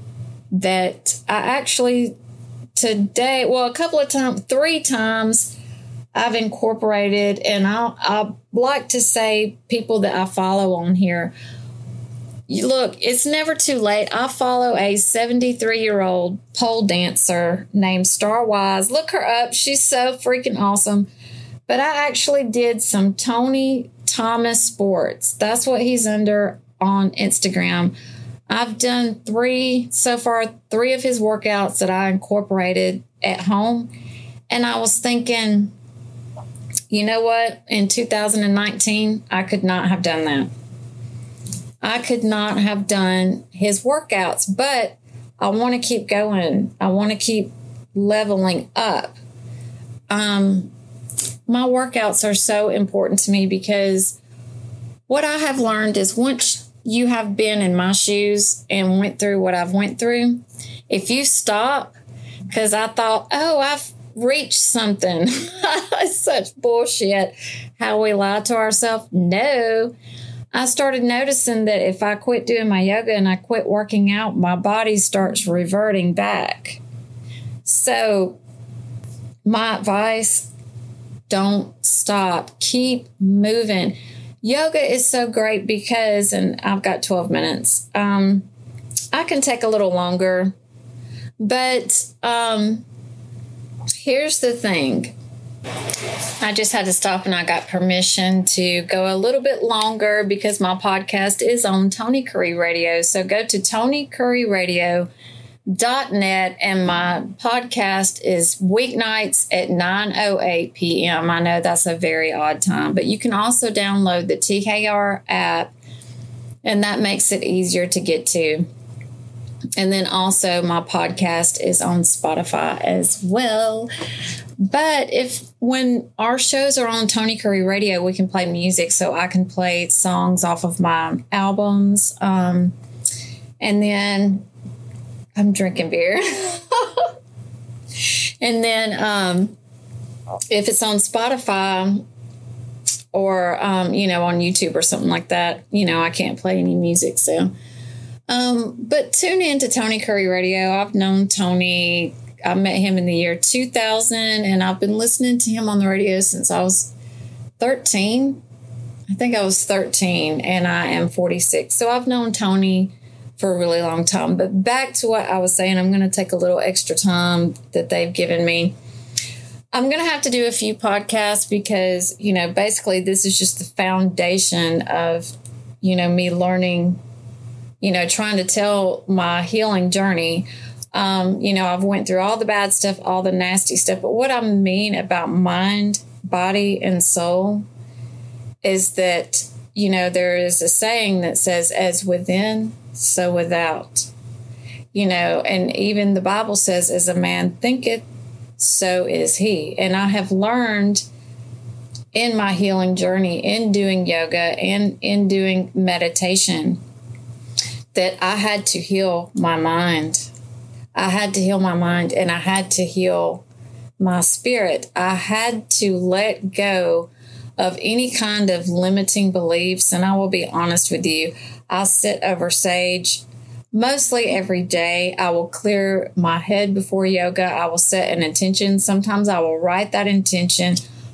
Speaker 3: that I actually today, well, a couple of times, 3 times, I've incorporated, and I like to say people that I follow on here, look, it's never too late. I follow a 73-year-old pole dancer named Star Wise. Look her up. She's so freaking awesome. But I actually did some Tony Thomas Sports. That's what he's under on Instagram. I've done 3 of his workouts that I incorporated at home. And I was thinking, you know what? In 2019, I could not have done that. I could not have done his workouts, but I want to keep going. I want to keep leveling up. My workouts are so important to me because what I have learned is once you have been in my shoes and went through what I've went through, if you stop, because I thought, oh, I've reached something. It's such bullshit how we lie to ourselves. No. I started noticing that if I quit doing my yoga and I quit working out, my body starts reverting back. So my advice, don't stop. Keep moving. Yoga is so great because, and I've got 12 minutes, I can take a little longer. But here's the thing. I just had to stop and I got permission to go a little bit longer because my podcast is on Tony Curry Radio. So go to TonyCurryRadio.net and my podcast is weeknights at 9:08 p.m. I know that's a very odd time, but you can also download the TKR app and that makes it easier to get to. And then also my podcast is on Spotify as well. But when our shows are on Tony Curry Radio, we can play music. So I can play songs off of my albums. And then I'm drinking beer. And then if it's on Spotify or, on YouTube or something like that, I can't play any music. So, but tune in to Tony Curry Radio. I've known Tony. I met him in the year 2000, and I've been listening to him on the radio since I was 13. I think I was 13, and I am 46. So I've known Tony for a really long time. But back to what I was saying, I'm going to take a little extra time that they've given me. I'm going to have to do a few podcasts because, basically this is just the foundation of, me learning, trying to tell my healing journey. I've went through all the bad stuff, all the nasty stuff. But what I mean about mind, body, and soul is that, there is a saying that says, as within, so without. And even the Bible says, as a man thinketh, so is he. And I have learned in my healing journey, in doing yoga and in doing meditation, that I had to heal my mind. I had to heal my mind, and I had to heal my spirit. I had to let go of any kind of limiting beliefs. And I will be honest with you, I sit over sage mostly every day. I will clear my head before yoga. I will set an intention. Sometimes I will write that intention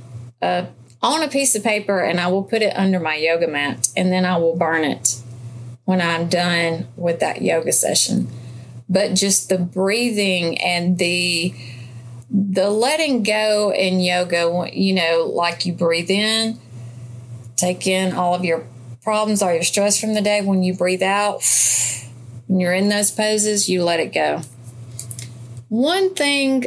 Speaker 3: on a piece of paper, and I will put it under my yoga mat, and then I will burn it when I'm done with that yoga session. But just the breathing and the letting go in yoga, like you breathe in, take in all of your problems, all your stress from the day. When you breathe out, when you're in those poses, you let it go. One thing,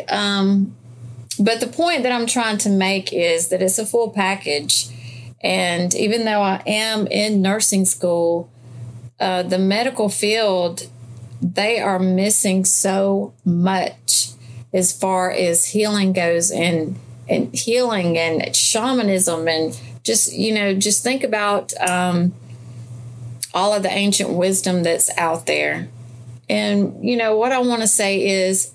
Speaker 3: but the point that I'm trying to make is that it's a full package. And even though I am in nursing school, the medical field, they are missing so much as far as healing goes, and healing and shamanism, and just think about all of the ancient wisdom that's out there. And what I want to say is,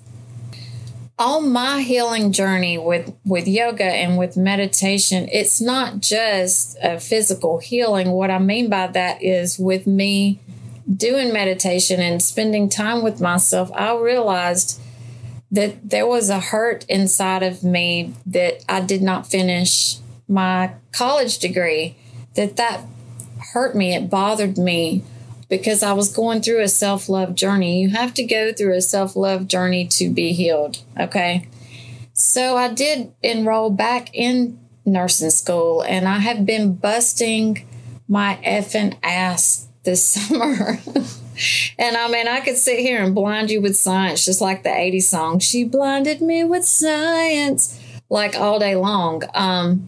Speaker 3: on my healing journey with yoga and with meditation, it's not just a physical healing. What I mean by that is, with me doing meditation and spending time with myself, I realized that there was a hurt inside of me that I did not finish my college degree, that hurt me. It bothered me because I was going through a self-love journey. You have to go through a self-love journey to be healed, okay? So I did enroll back in nursing school, and I have been busting my effing ass this summer. And I could sit here and blind you with science, just like the 80s song, She Blinded Me with Science, like all day long, and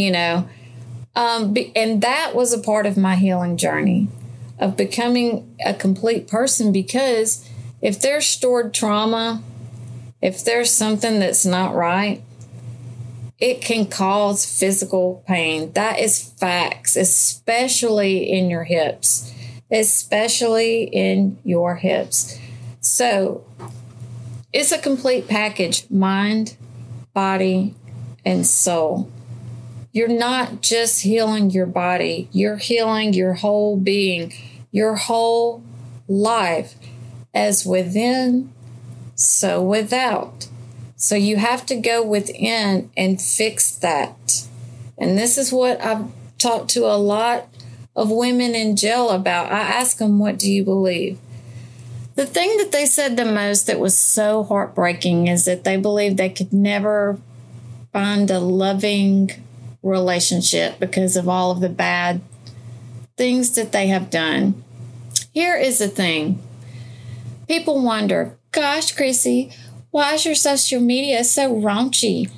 Speaker 3: that was a part of my healing journey of becoming a complete person. Because if there's stored trauma, if there's something that's not right, it can cause physical pain. That is facts, especially in your hips. Especially in your hips. So it's a complete package: mind, body, and soul. You're not just healing your body, you're healing your whole being, your whole life, as within, so without. So you have to go within and fix that. And this is what I've talked to a lot of women in jail about. I ask them, what do you believe? The thing that they said the most that was so heartbreaking is that they believed they could never find a loving relationship because of all of the bad things that they have done. Here is the thing. People wonder, gosh, Chrissy, why is your social media so raunchy?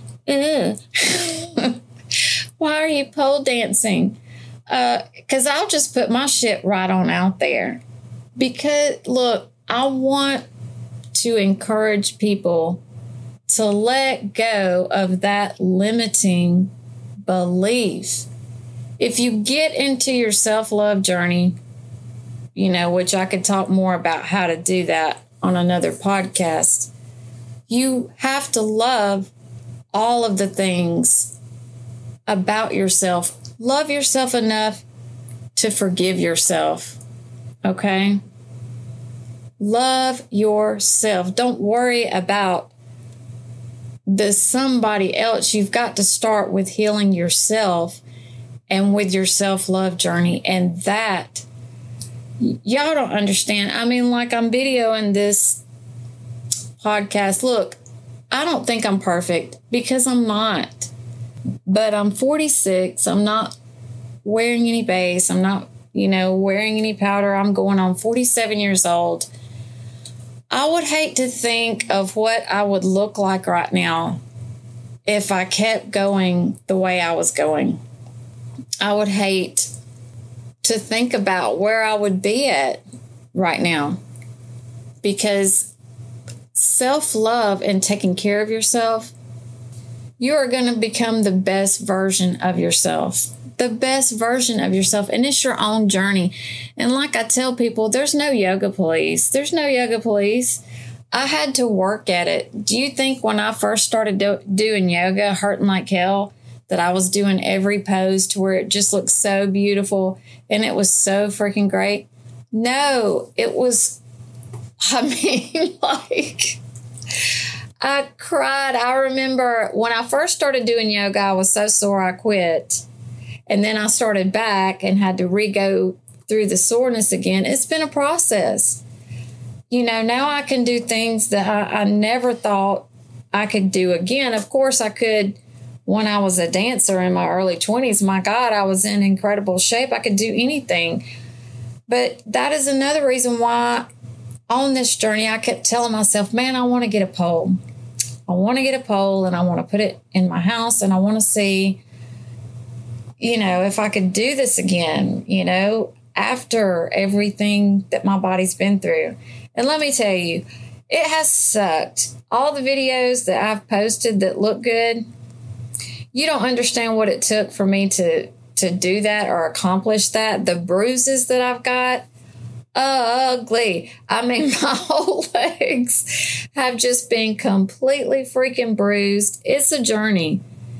Speaker 3: Why are you pole dancing? Because I'll just put my shit right on out there. Because, look, I want to encourage people to let go of that limiting belief. If you get into your self-love journey, which I could talk more about how to do that on another podcast, you have to love all of the things about yourself. Love yourself enough to forgive yourself, okay? Love yourself. Don't worry about the somebody else. You've got to start with healing yourself and with your self-love journey. And that, y'all don't understand. Like I'm videoing this podcast. Look, I don't think I'm perfect because I'm not. But I'm 46. I'm not wearing any base. I'm not, wearing any powder. I'm going on 47 years old. I would hate to think of what I would look like right now if I kept going the way I was going. I would hate to think about where I would be at right now, because self-love and taking care of yourself, you are going to become the best version of yourself. The best version of yourself. And it's your own journey. And like I tell people, there's no yoga police. There's no yoga police. I had to work at it. Do you think when I first started doing yoga, hurting like hell, that I was doing every pose to where it just looked so beautiful and it was so freaking great? No, it was, like, I cried. I remember when I first started doing yoga, I was so sore I quit. And then I started back and had to re-go through the soreness again. It's been a process. Now I can do things that I never thought I could do again. Of course, I could when I was a dancer in my early 20s. My God, I was in incredible shape. I could do anything. But that is another reason why on this journey, I kept telling myself, man, I want to get a pole. I want to get a pole and I want to put it in my house and I want to see, if I could do this again, after everything that my body's been through. And let me tell you, it has sucked. All the videos that I've posted that look good, you don't understand what it took for me to do that or accomplish that. The bruises that I've got, ugly. I mean, my whole legs have just been completely freaking bruised. It's a journey.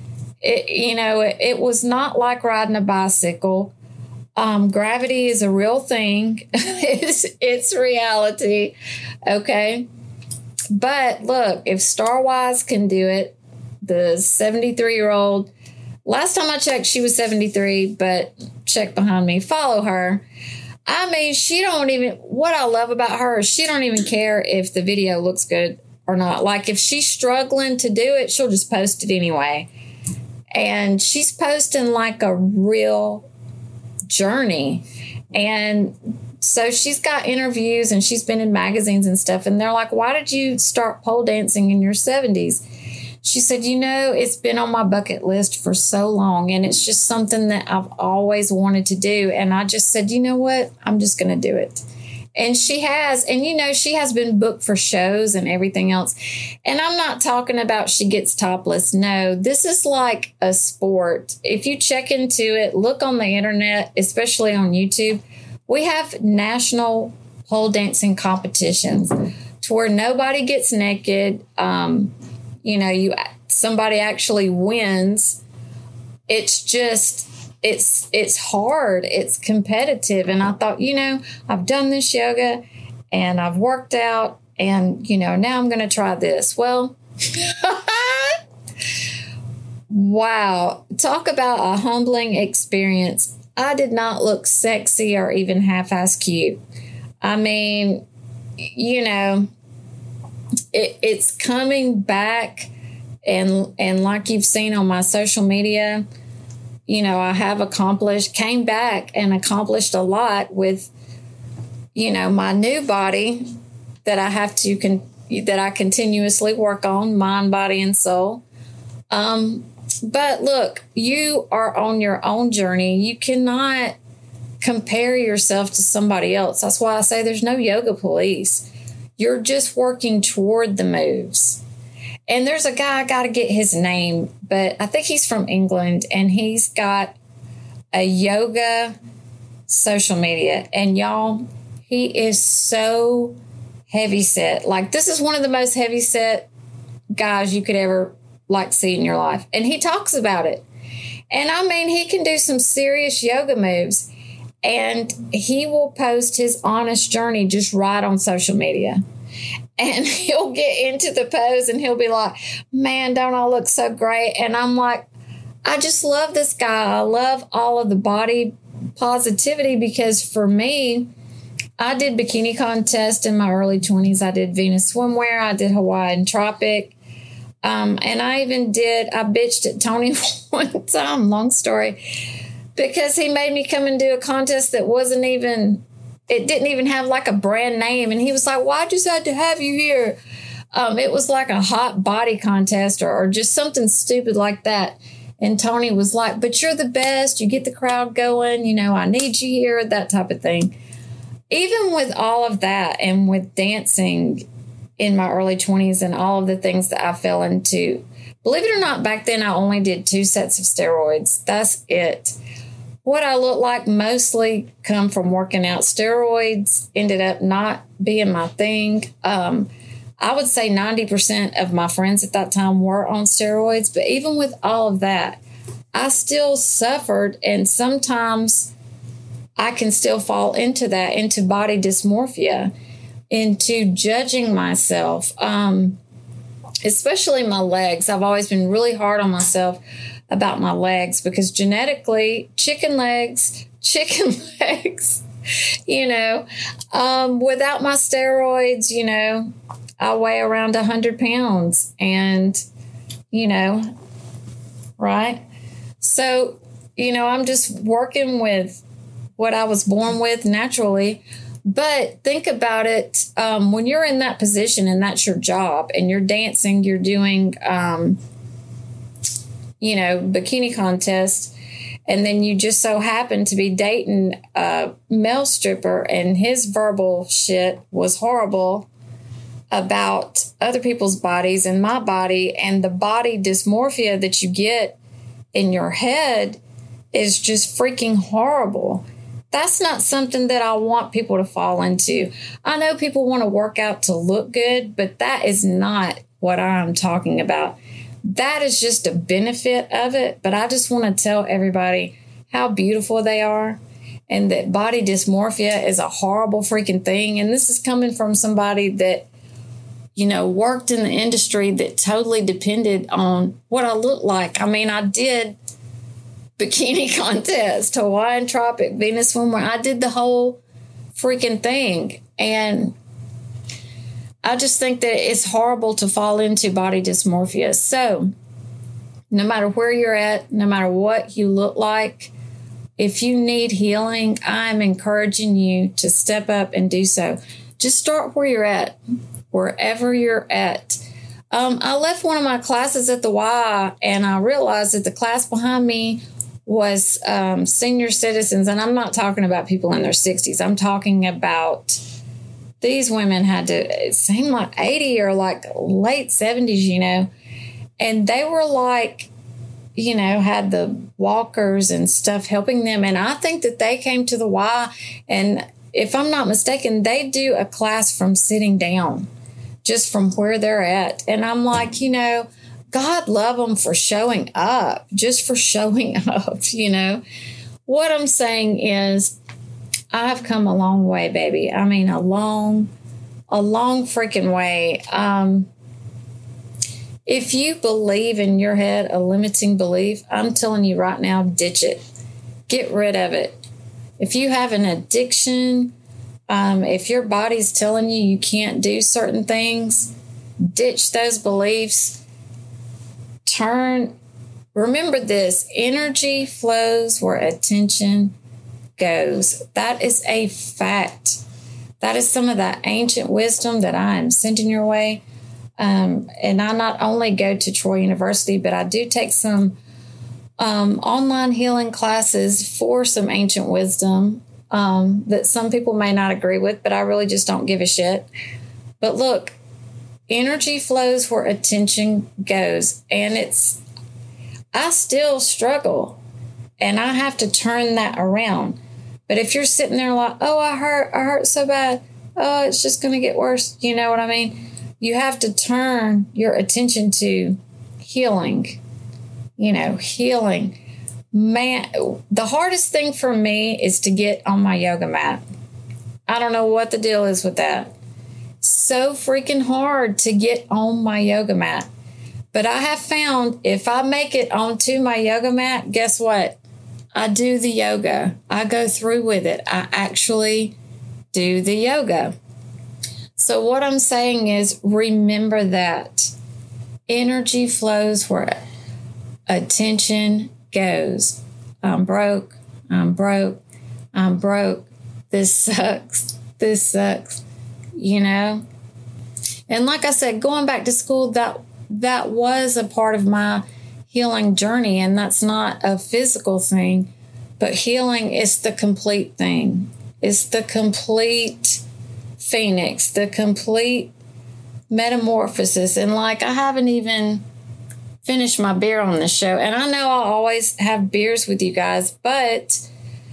Speaker 3: It was not like riding a bicycle. Gravity is a real thing. It's reality. Okay. But look, if Starwise can do it, the 73-year-old, last time I checked, she was 73, but check behind me, follow her. I mean, what I love about her is she don't even care if the video looks good or not. Like if she's struggling to do it, she'll just post it anyway. And she's posting like a real journey. And so she's got interviews and she's been in magazines and stuff. And they're like, why did you start pole dancing in your 70s? She said, it's been on my bucket list for so long. And it's just something that I've always wanted to do. And I just said, you know what? I'm just going to do it. And she has. And, she has been booked for shows and everything else. And I'm not talking about she gets topless. No, this is like a sport. If you check into it, look on the internet, especially on YouTube. We have national pole dancing competitions to where nobody gets naked. Somebody actually wins. It's just, it's hard. It's competitive. And I thought, I've done this yoga and I've worked out and, now I'm going to try this. Well, wow. Talk about a humbling experience. I did not look sexy or even half-ass cute. I mean, it's coming back. And like you've seen on my social media, I have came back and accomplished a lot with, my new body that I have to, that I continuously work on, mind, body, and soul. But look, you are on your own journey. You cannot compare yourself to somebody else. That's why I say there's no yoga police. You're just working toward the moves. And there's a guy, I got to get his name, but I think he's from England, and he's got a yoga social media. And y'all, he is so heavy set. Like, this is one of the most heavy set guys you could ever see in your life. And he talks about it. And I mean, he can do some serious yoga moves. And he will post his honest journey just right on social media. And he'll get into the pose and he'll be like, man, don't I look so great? And I'm like, I just love this guy. I love all of the body positivity, because for me, I did bikini contest in my early 20s. I did Venus swimwear. I did Hawaiian Tropic. And I bitched at Tony one time, long story, because he made me come and do a contest that wasn't even it didn't even have like a brand name. And he was like, well, I just had to have you here. It was like a hot body contest or just something stupid like that. And Tony was like, but you're the best. You get the crowd going. You know, I need you here, that type of thing. Even with all of that and with dancing in my early 20s and all of the things that I fell into, believe it or not, back then I only did 2 sets of steroids. That's it. What I look like mostly come from working out. Steroids ended up not being my thing. I would say 90% of my friends at that time were on steroids. But even with all of that, I still suffered. And sometimes I can still fall into that, into body dysmorphia, into judging myself, especially my legs. I've always been really hard on myself about my legs because genetically, chicken legs, you know, without my steroids, you know, I weigh around 100 pounds and, you know, right? So, you know, I'm just working with what I was born with naturally. But think about it. When you're in that position and that's your job and you're dancing, you're doing, you know, bikini contest, and then you just so happen to be dating a male stripper and his verbal shit was horrible about other people's bodies and my body, and the body dysmorphia that you get in your head is just freaking horrible. That's not something that I want people to fall into. I know people want to work out to look good, but that is not what I'm talking about. That is just a benefit of it. But I just want to tell everybody how beautiful they are and that body dysmorphia is a horrible freaking thing. And this is coming from somebody that, you know, worked in the industry that totally depended on what I looked like. I mean, I did bikini contest, Hawaiian Tropic, Venus swimwear. I did the whole freaking thing. And I just think that it's horrible to fall into body dysmorphia. So no matter where you're at, no matter what you look like, if you need healing, I'm encouraging you to step up and do so. Just start where you're at, wherever you're at. I left one of my classes at the Y and I realized that the class behind me was senior citizens. And I'm not talking about people in their 60s. I'm talking about these women had to, it seemed like 80 or like late 70s, you know, and they were like, you know, had the walkers and stuff helping them. And I think that they came to the Y, and if I'm not mistaken, they do a class from sitting down, just from where they're at. And I'm like, you know, God love them for showing up, just for showing up, you know. What I'm saying is, I've come a long way, baby. I mean, a long freaking way. If you believe in your head a limiting belief, I'm telling you right now, ditch it. Get rid of it. If you have an addiction, if your body's telling you you can't do certain things, ditch those beliefs. Remember this, energy flows where attention goes. That is a fact. That is some of that ancient wisdom that I am sending your way. And I not only go to Troy University, but I do take some online healing classes for some ancient wisdom that some people may not agree with, but I really just don't give a shit. But look, energy flows where attention goes. And I still struggle and I have to turn that around. But if you're sitting there like, oh, I hurt so bad. Oh, it's just going to get worse. You know what I mean? You have to turn your attention to healing, you know, healing. Man, the hardest thing for me is to get on my yoga mat. I don't know what the deal is with that. So freaking hard to get on my yoga mat. But I have found if I make it onto my yoga mat, guess what? I do the yoga. I go through with it. I actually do the yoga. So what I'm saying is, remember that energy flows where attention goes. I'm broke. I'm broke. I'm broke. this sucks. This sucks, you know? And like I said, going back to school, that was a part of my healing journey, and that's not a physical thing, but healing is the complete thing. It's the complete phoenix, the complete metamorphosis. And like, I haven't even finished my beer on the show, and I know I'll always have beers with you guys, but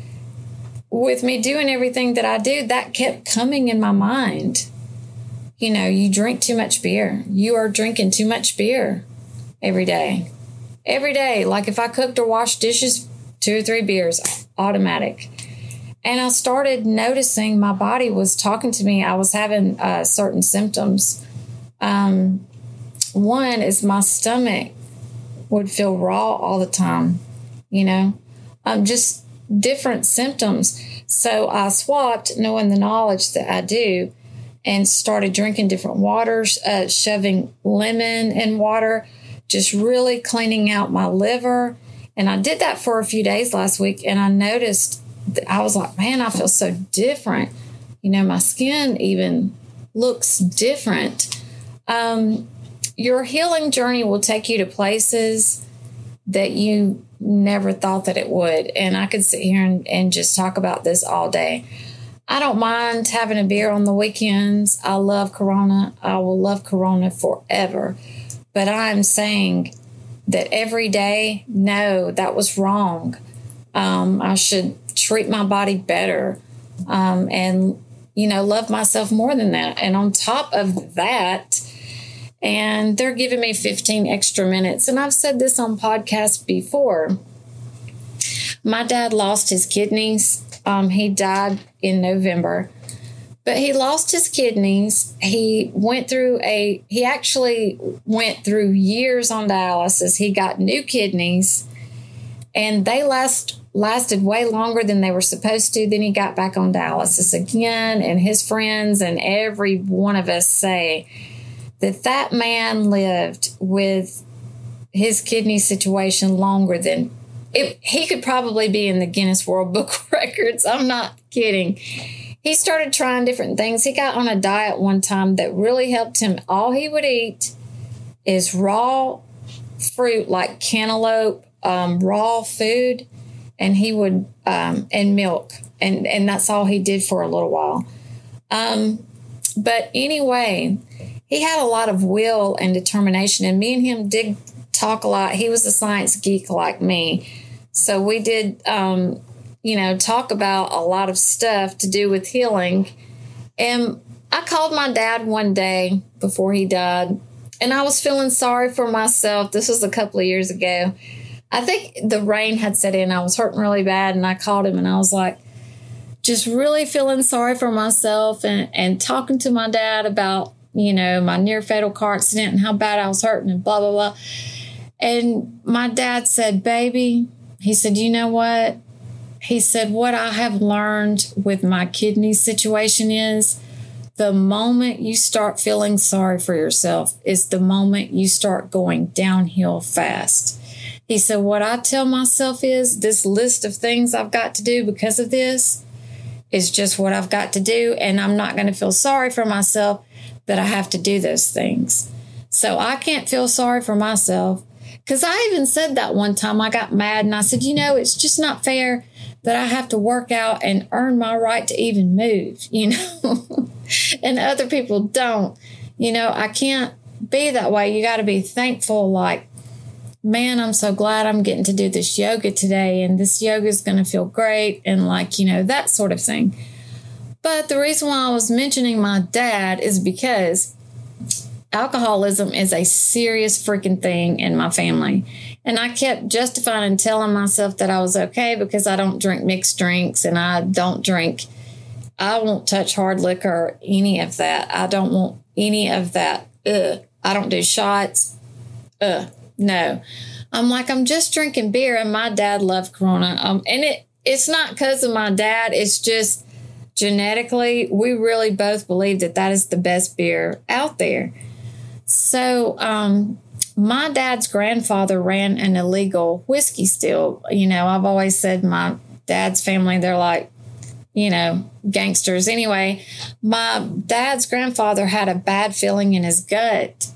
Speaker 3: with me doing everything that I do, that kept coming in my mind. You know, you drink too much beer. You are drinking too much beer every day. Every day. Like if I cooked or washed dishes, 2 or 3 beers, automatic. And I started noticing my body was talking to me. I was having certain symptoms. One is my stomach would feel raw all the time, you know, just different symptoms. So I swapped, knowing the knowledge that I do, and started drinking different waters, shoving lemon in water, just really cleaning out my liver. And I did that for a few days last week, and I noticed that I was like, man, I feel so different. You know, my skin even looks different. Your healing journey will take you to places that you never thought that it would. And I could sit here and just talk about this all day. I don't mind having a beer on the weekends. I love Corona. I will love Corona forever. But I'm saying that every day, no, that was wrong. I should treat my body better and, you know, love myself more than that. And on top of that, and they're giving me 15 extra minutes. And I've said this on podcasts before. My dad lost his kidneys. He died in November, but he lost his kidneys. He actually went through years on dialysis. He got new kidneys, and they lasted way longer than they were supposed to. Then he got back on dialysis again, and his friends and every one of us say that man lived with his kidney situation longer than he could probably be in the Guinness World Book of Records. I'm not kidding. He started trying different things. He got on a diet one time that really helped him. All he would eat is raw fruit like cantaloupe, raw food, and he would and milk. And that's all he did for a little while. But anyway, he had a lot of will and determination, and me and him did talk a lot. He was a science geek like me. So we did, talk about a lot of stuff to do with healing. And I called my dad one day before he died, and I was feeling sorry for myself. This was a couple of years ago. I think the rain had set in. I was hurting really bad, and I called him, and I was like, just really feeling sorry for myself and talking to my dad about, my near fatal car accident and how bad I was hurting and blah, blah, blah. And my dad said, baby, he said, you know what? He said, what I have learned with my kidney situation is the moment you start feeling sorry for yourself is the moment you start going downhill fast. He said, what I tell myself is this list of things I've got to do because of this is just what I've got to do. And I'm not going to feel sorry for myself that I have to do those things. So I can't feel sorry for myself. Because I even said that one time. I got mad and I said, it's just not fair that I have to work out and earn my right to even move, and other people don't. I can't be that way. You got to be thankful, like, man, I'm so glad I'm getting to do this yoga today, and this yoga is going to feel great, and that sort of thing. But the reason why I was mentioning my dad is because alcoholism is a serious freaking thing in my family. And I kept justifying and telling myself that I was okay because I don't drink mixed drinks and I won't touch hard liquor or any of that. I don't want any of that. I don't do shots. No. I'm just drinking beer, and my dad loved Corona. And it's not because of my dad. It's just genetically, we really both believe that is the best beer out there. So my dad's grandfather ran an illegal whiskey still. I've always said my dad's family, they're like, gangsters. Anyway, my dad's grandfather had a bad feeling in his gut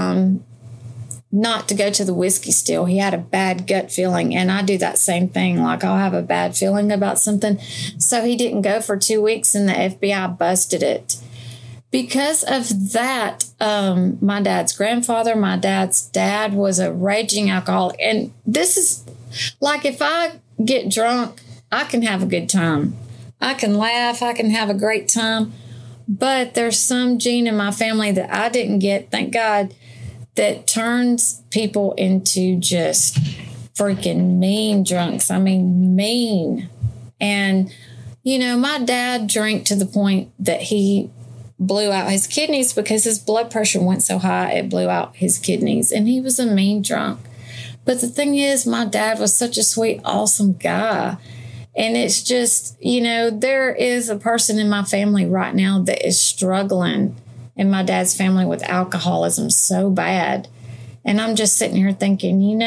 Speaker 3: not to go to the whiskey still. He had a bad gut feeling, and I do that same thing. Like, I'll have a bad feeling about something. So he didn't go for 2 weeks, and the FBI busted it. Because of that, my dad's grandfather, my dad's dad was a raging alcoholic. And this is like, if I get drunk, I can have a good time. I can laugh. I can have a great time. But there's some gene in my family that I didn't get, thank God, that turns people into just freaking mean drunks. I mean, mean. And, my dad drank to the point that he blew out his kidneys because his blood pressure went so high, it blew out his kidneys. And he was a mean drunk. But the thing is, my dad was such a sweet, awesome guy. And it's just, there is a person in my family right now that is struggling in my dad's family with alcoholism so bad. And I'm just sitting here thinking,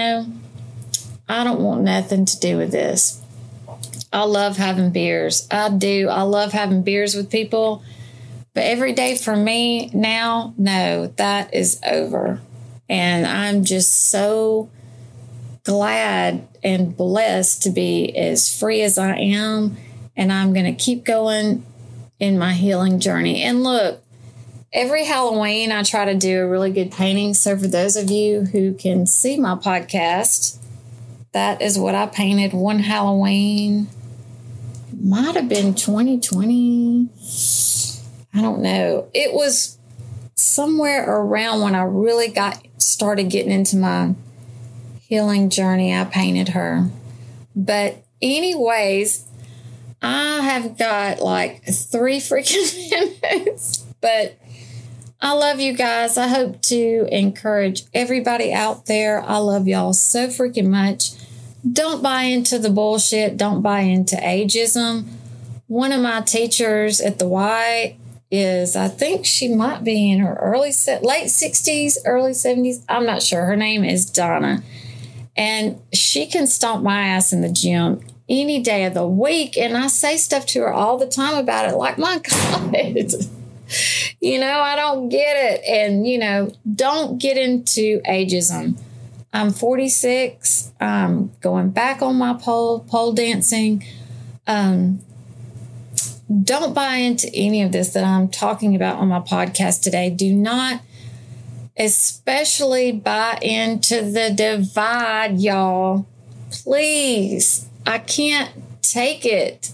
Speaker 3: I don't want nothing to do with this. I love having beers. I do. I love having beers with people. But every day for me now, no, that is over. And I'm just so glad and blessed to be as free as I am. And I'm going to keep going in my healing journey. And look, every Halloween, I try to do a really good painting. So for those of you who can see my podcast, that is what I painted one Halloween. Might have been 2020. I don't know. It was somewhere around when I really started getting into my healing journey. I painted her. But anyways, I have got like 3 freaking minutes. But I love you guys. I hope to encourage everybody out there. I love y'all so freaking much. Don't buy into the bullshit. Don't buy into ageism. One of my teachers at the Y is, I think she might be in her late 60s, early 70s. I'm not sure. Her name is Donna. And she can stomp my ass in the gym any day of the week. And I say stuff to her all the time about it. Like, my God. I don't get it. And, don't get into ageism. I'm 46. I'm going back on my pole dancing. Don't buy into any of this that I'm talking about on my podcast today. Do not especially buy into the divide, y'all. Please. I can't take it.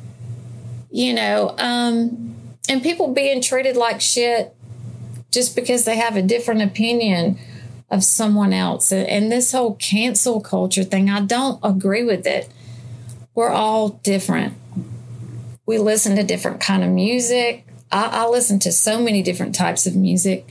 Speaker 3: And people being treated like shit just because they have a different opinion of someone else. And this whole cancel culture thing, I don't agree with it. We're all different. We listen to different kind of music. I listen to so many different types of music.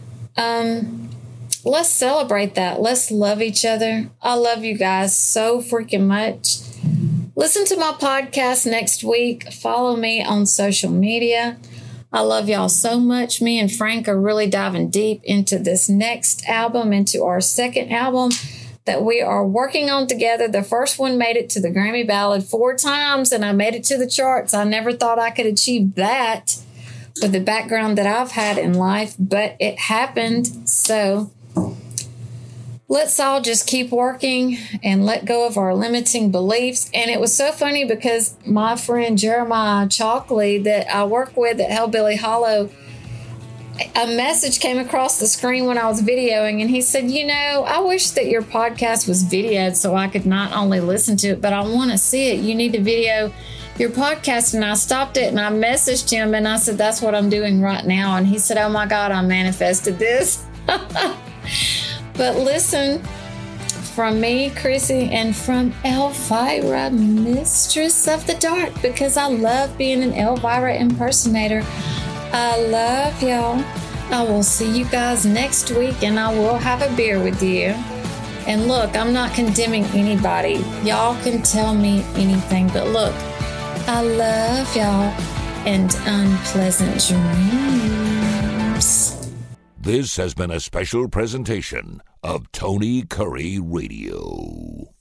Speaker 3: Let's celebrate that. Let's love each other. I love you guys so freaking much. Listen to my podcast next week. Follow me on social media. I love y'all so much. Me and Frank are really diving deep into this next album, into our second album that we are working on together. The first one made it to the Grammy Ballad 4 times, and I made it to the charts. I never thought I could achieve that with the background that I've had in life, but it happened. So let's all just keep working and let go of our limiting beliefs. And it was so funny because my friend Jeremiah Chalkley that I work with at Hellbilly Hollow, a message came across the screen when I was videoing, and he said, I wish that your podcast was videoed so I could not only listen to it, but I want to see it. You need to video your podcast. And I stopped it and I messaged him and I said, that's what I'm doing right now. And he said, oh my God, I manifested this. But listen, from me, Chrissy, and from Elvira, Mistress of the Dark, because I love being an Elvira impersonator. I love y'all. I will see you guys next week, and I will have a beer with you. And look, I'm not condemning anybody. Y'all can tell me anything, but look, I love y'all, and unpleasant dreams.
Speaker 1: This has been a special presentation of Tony Curry Radio.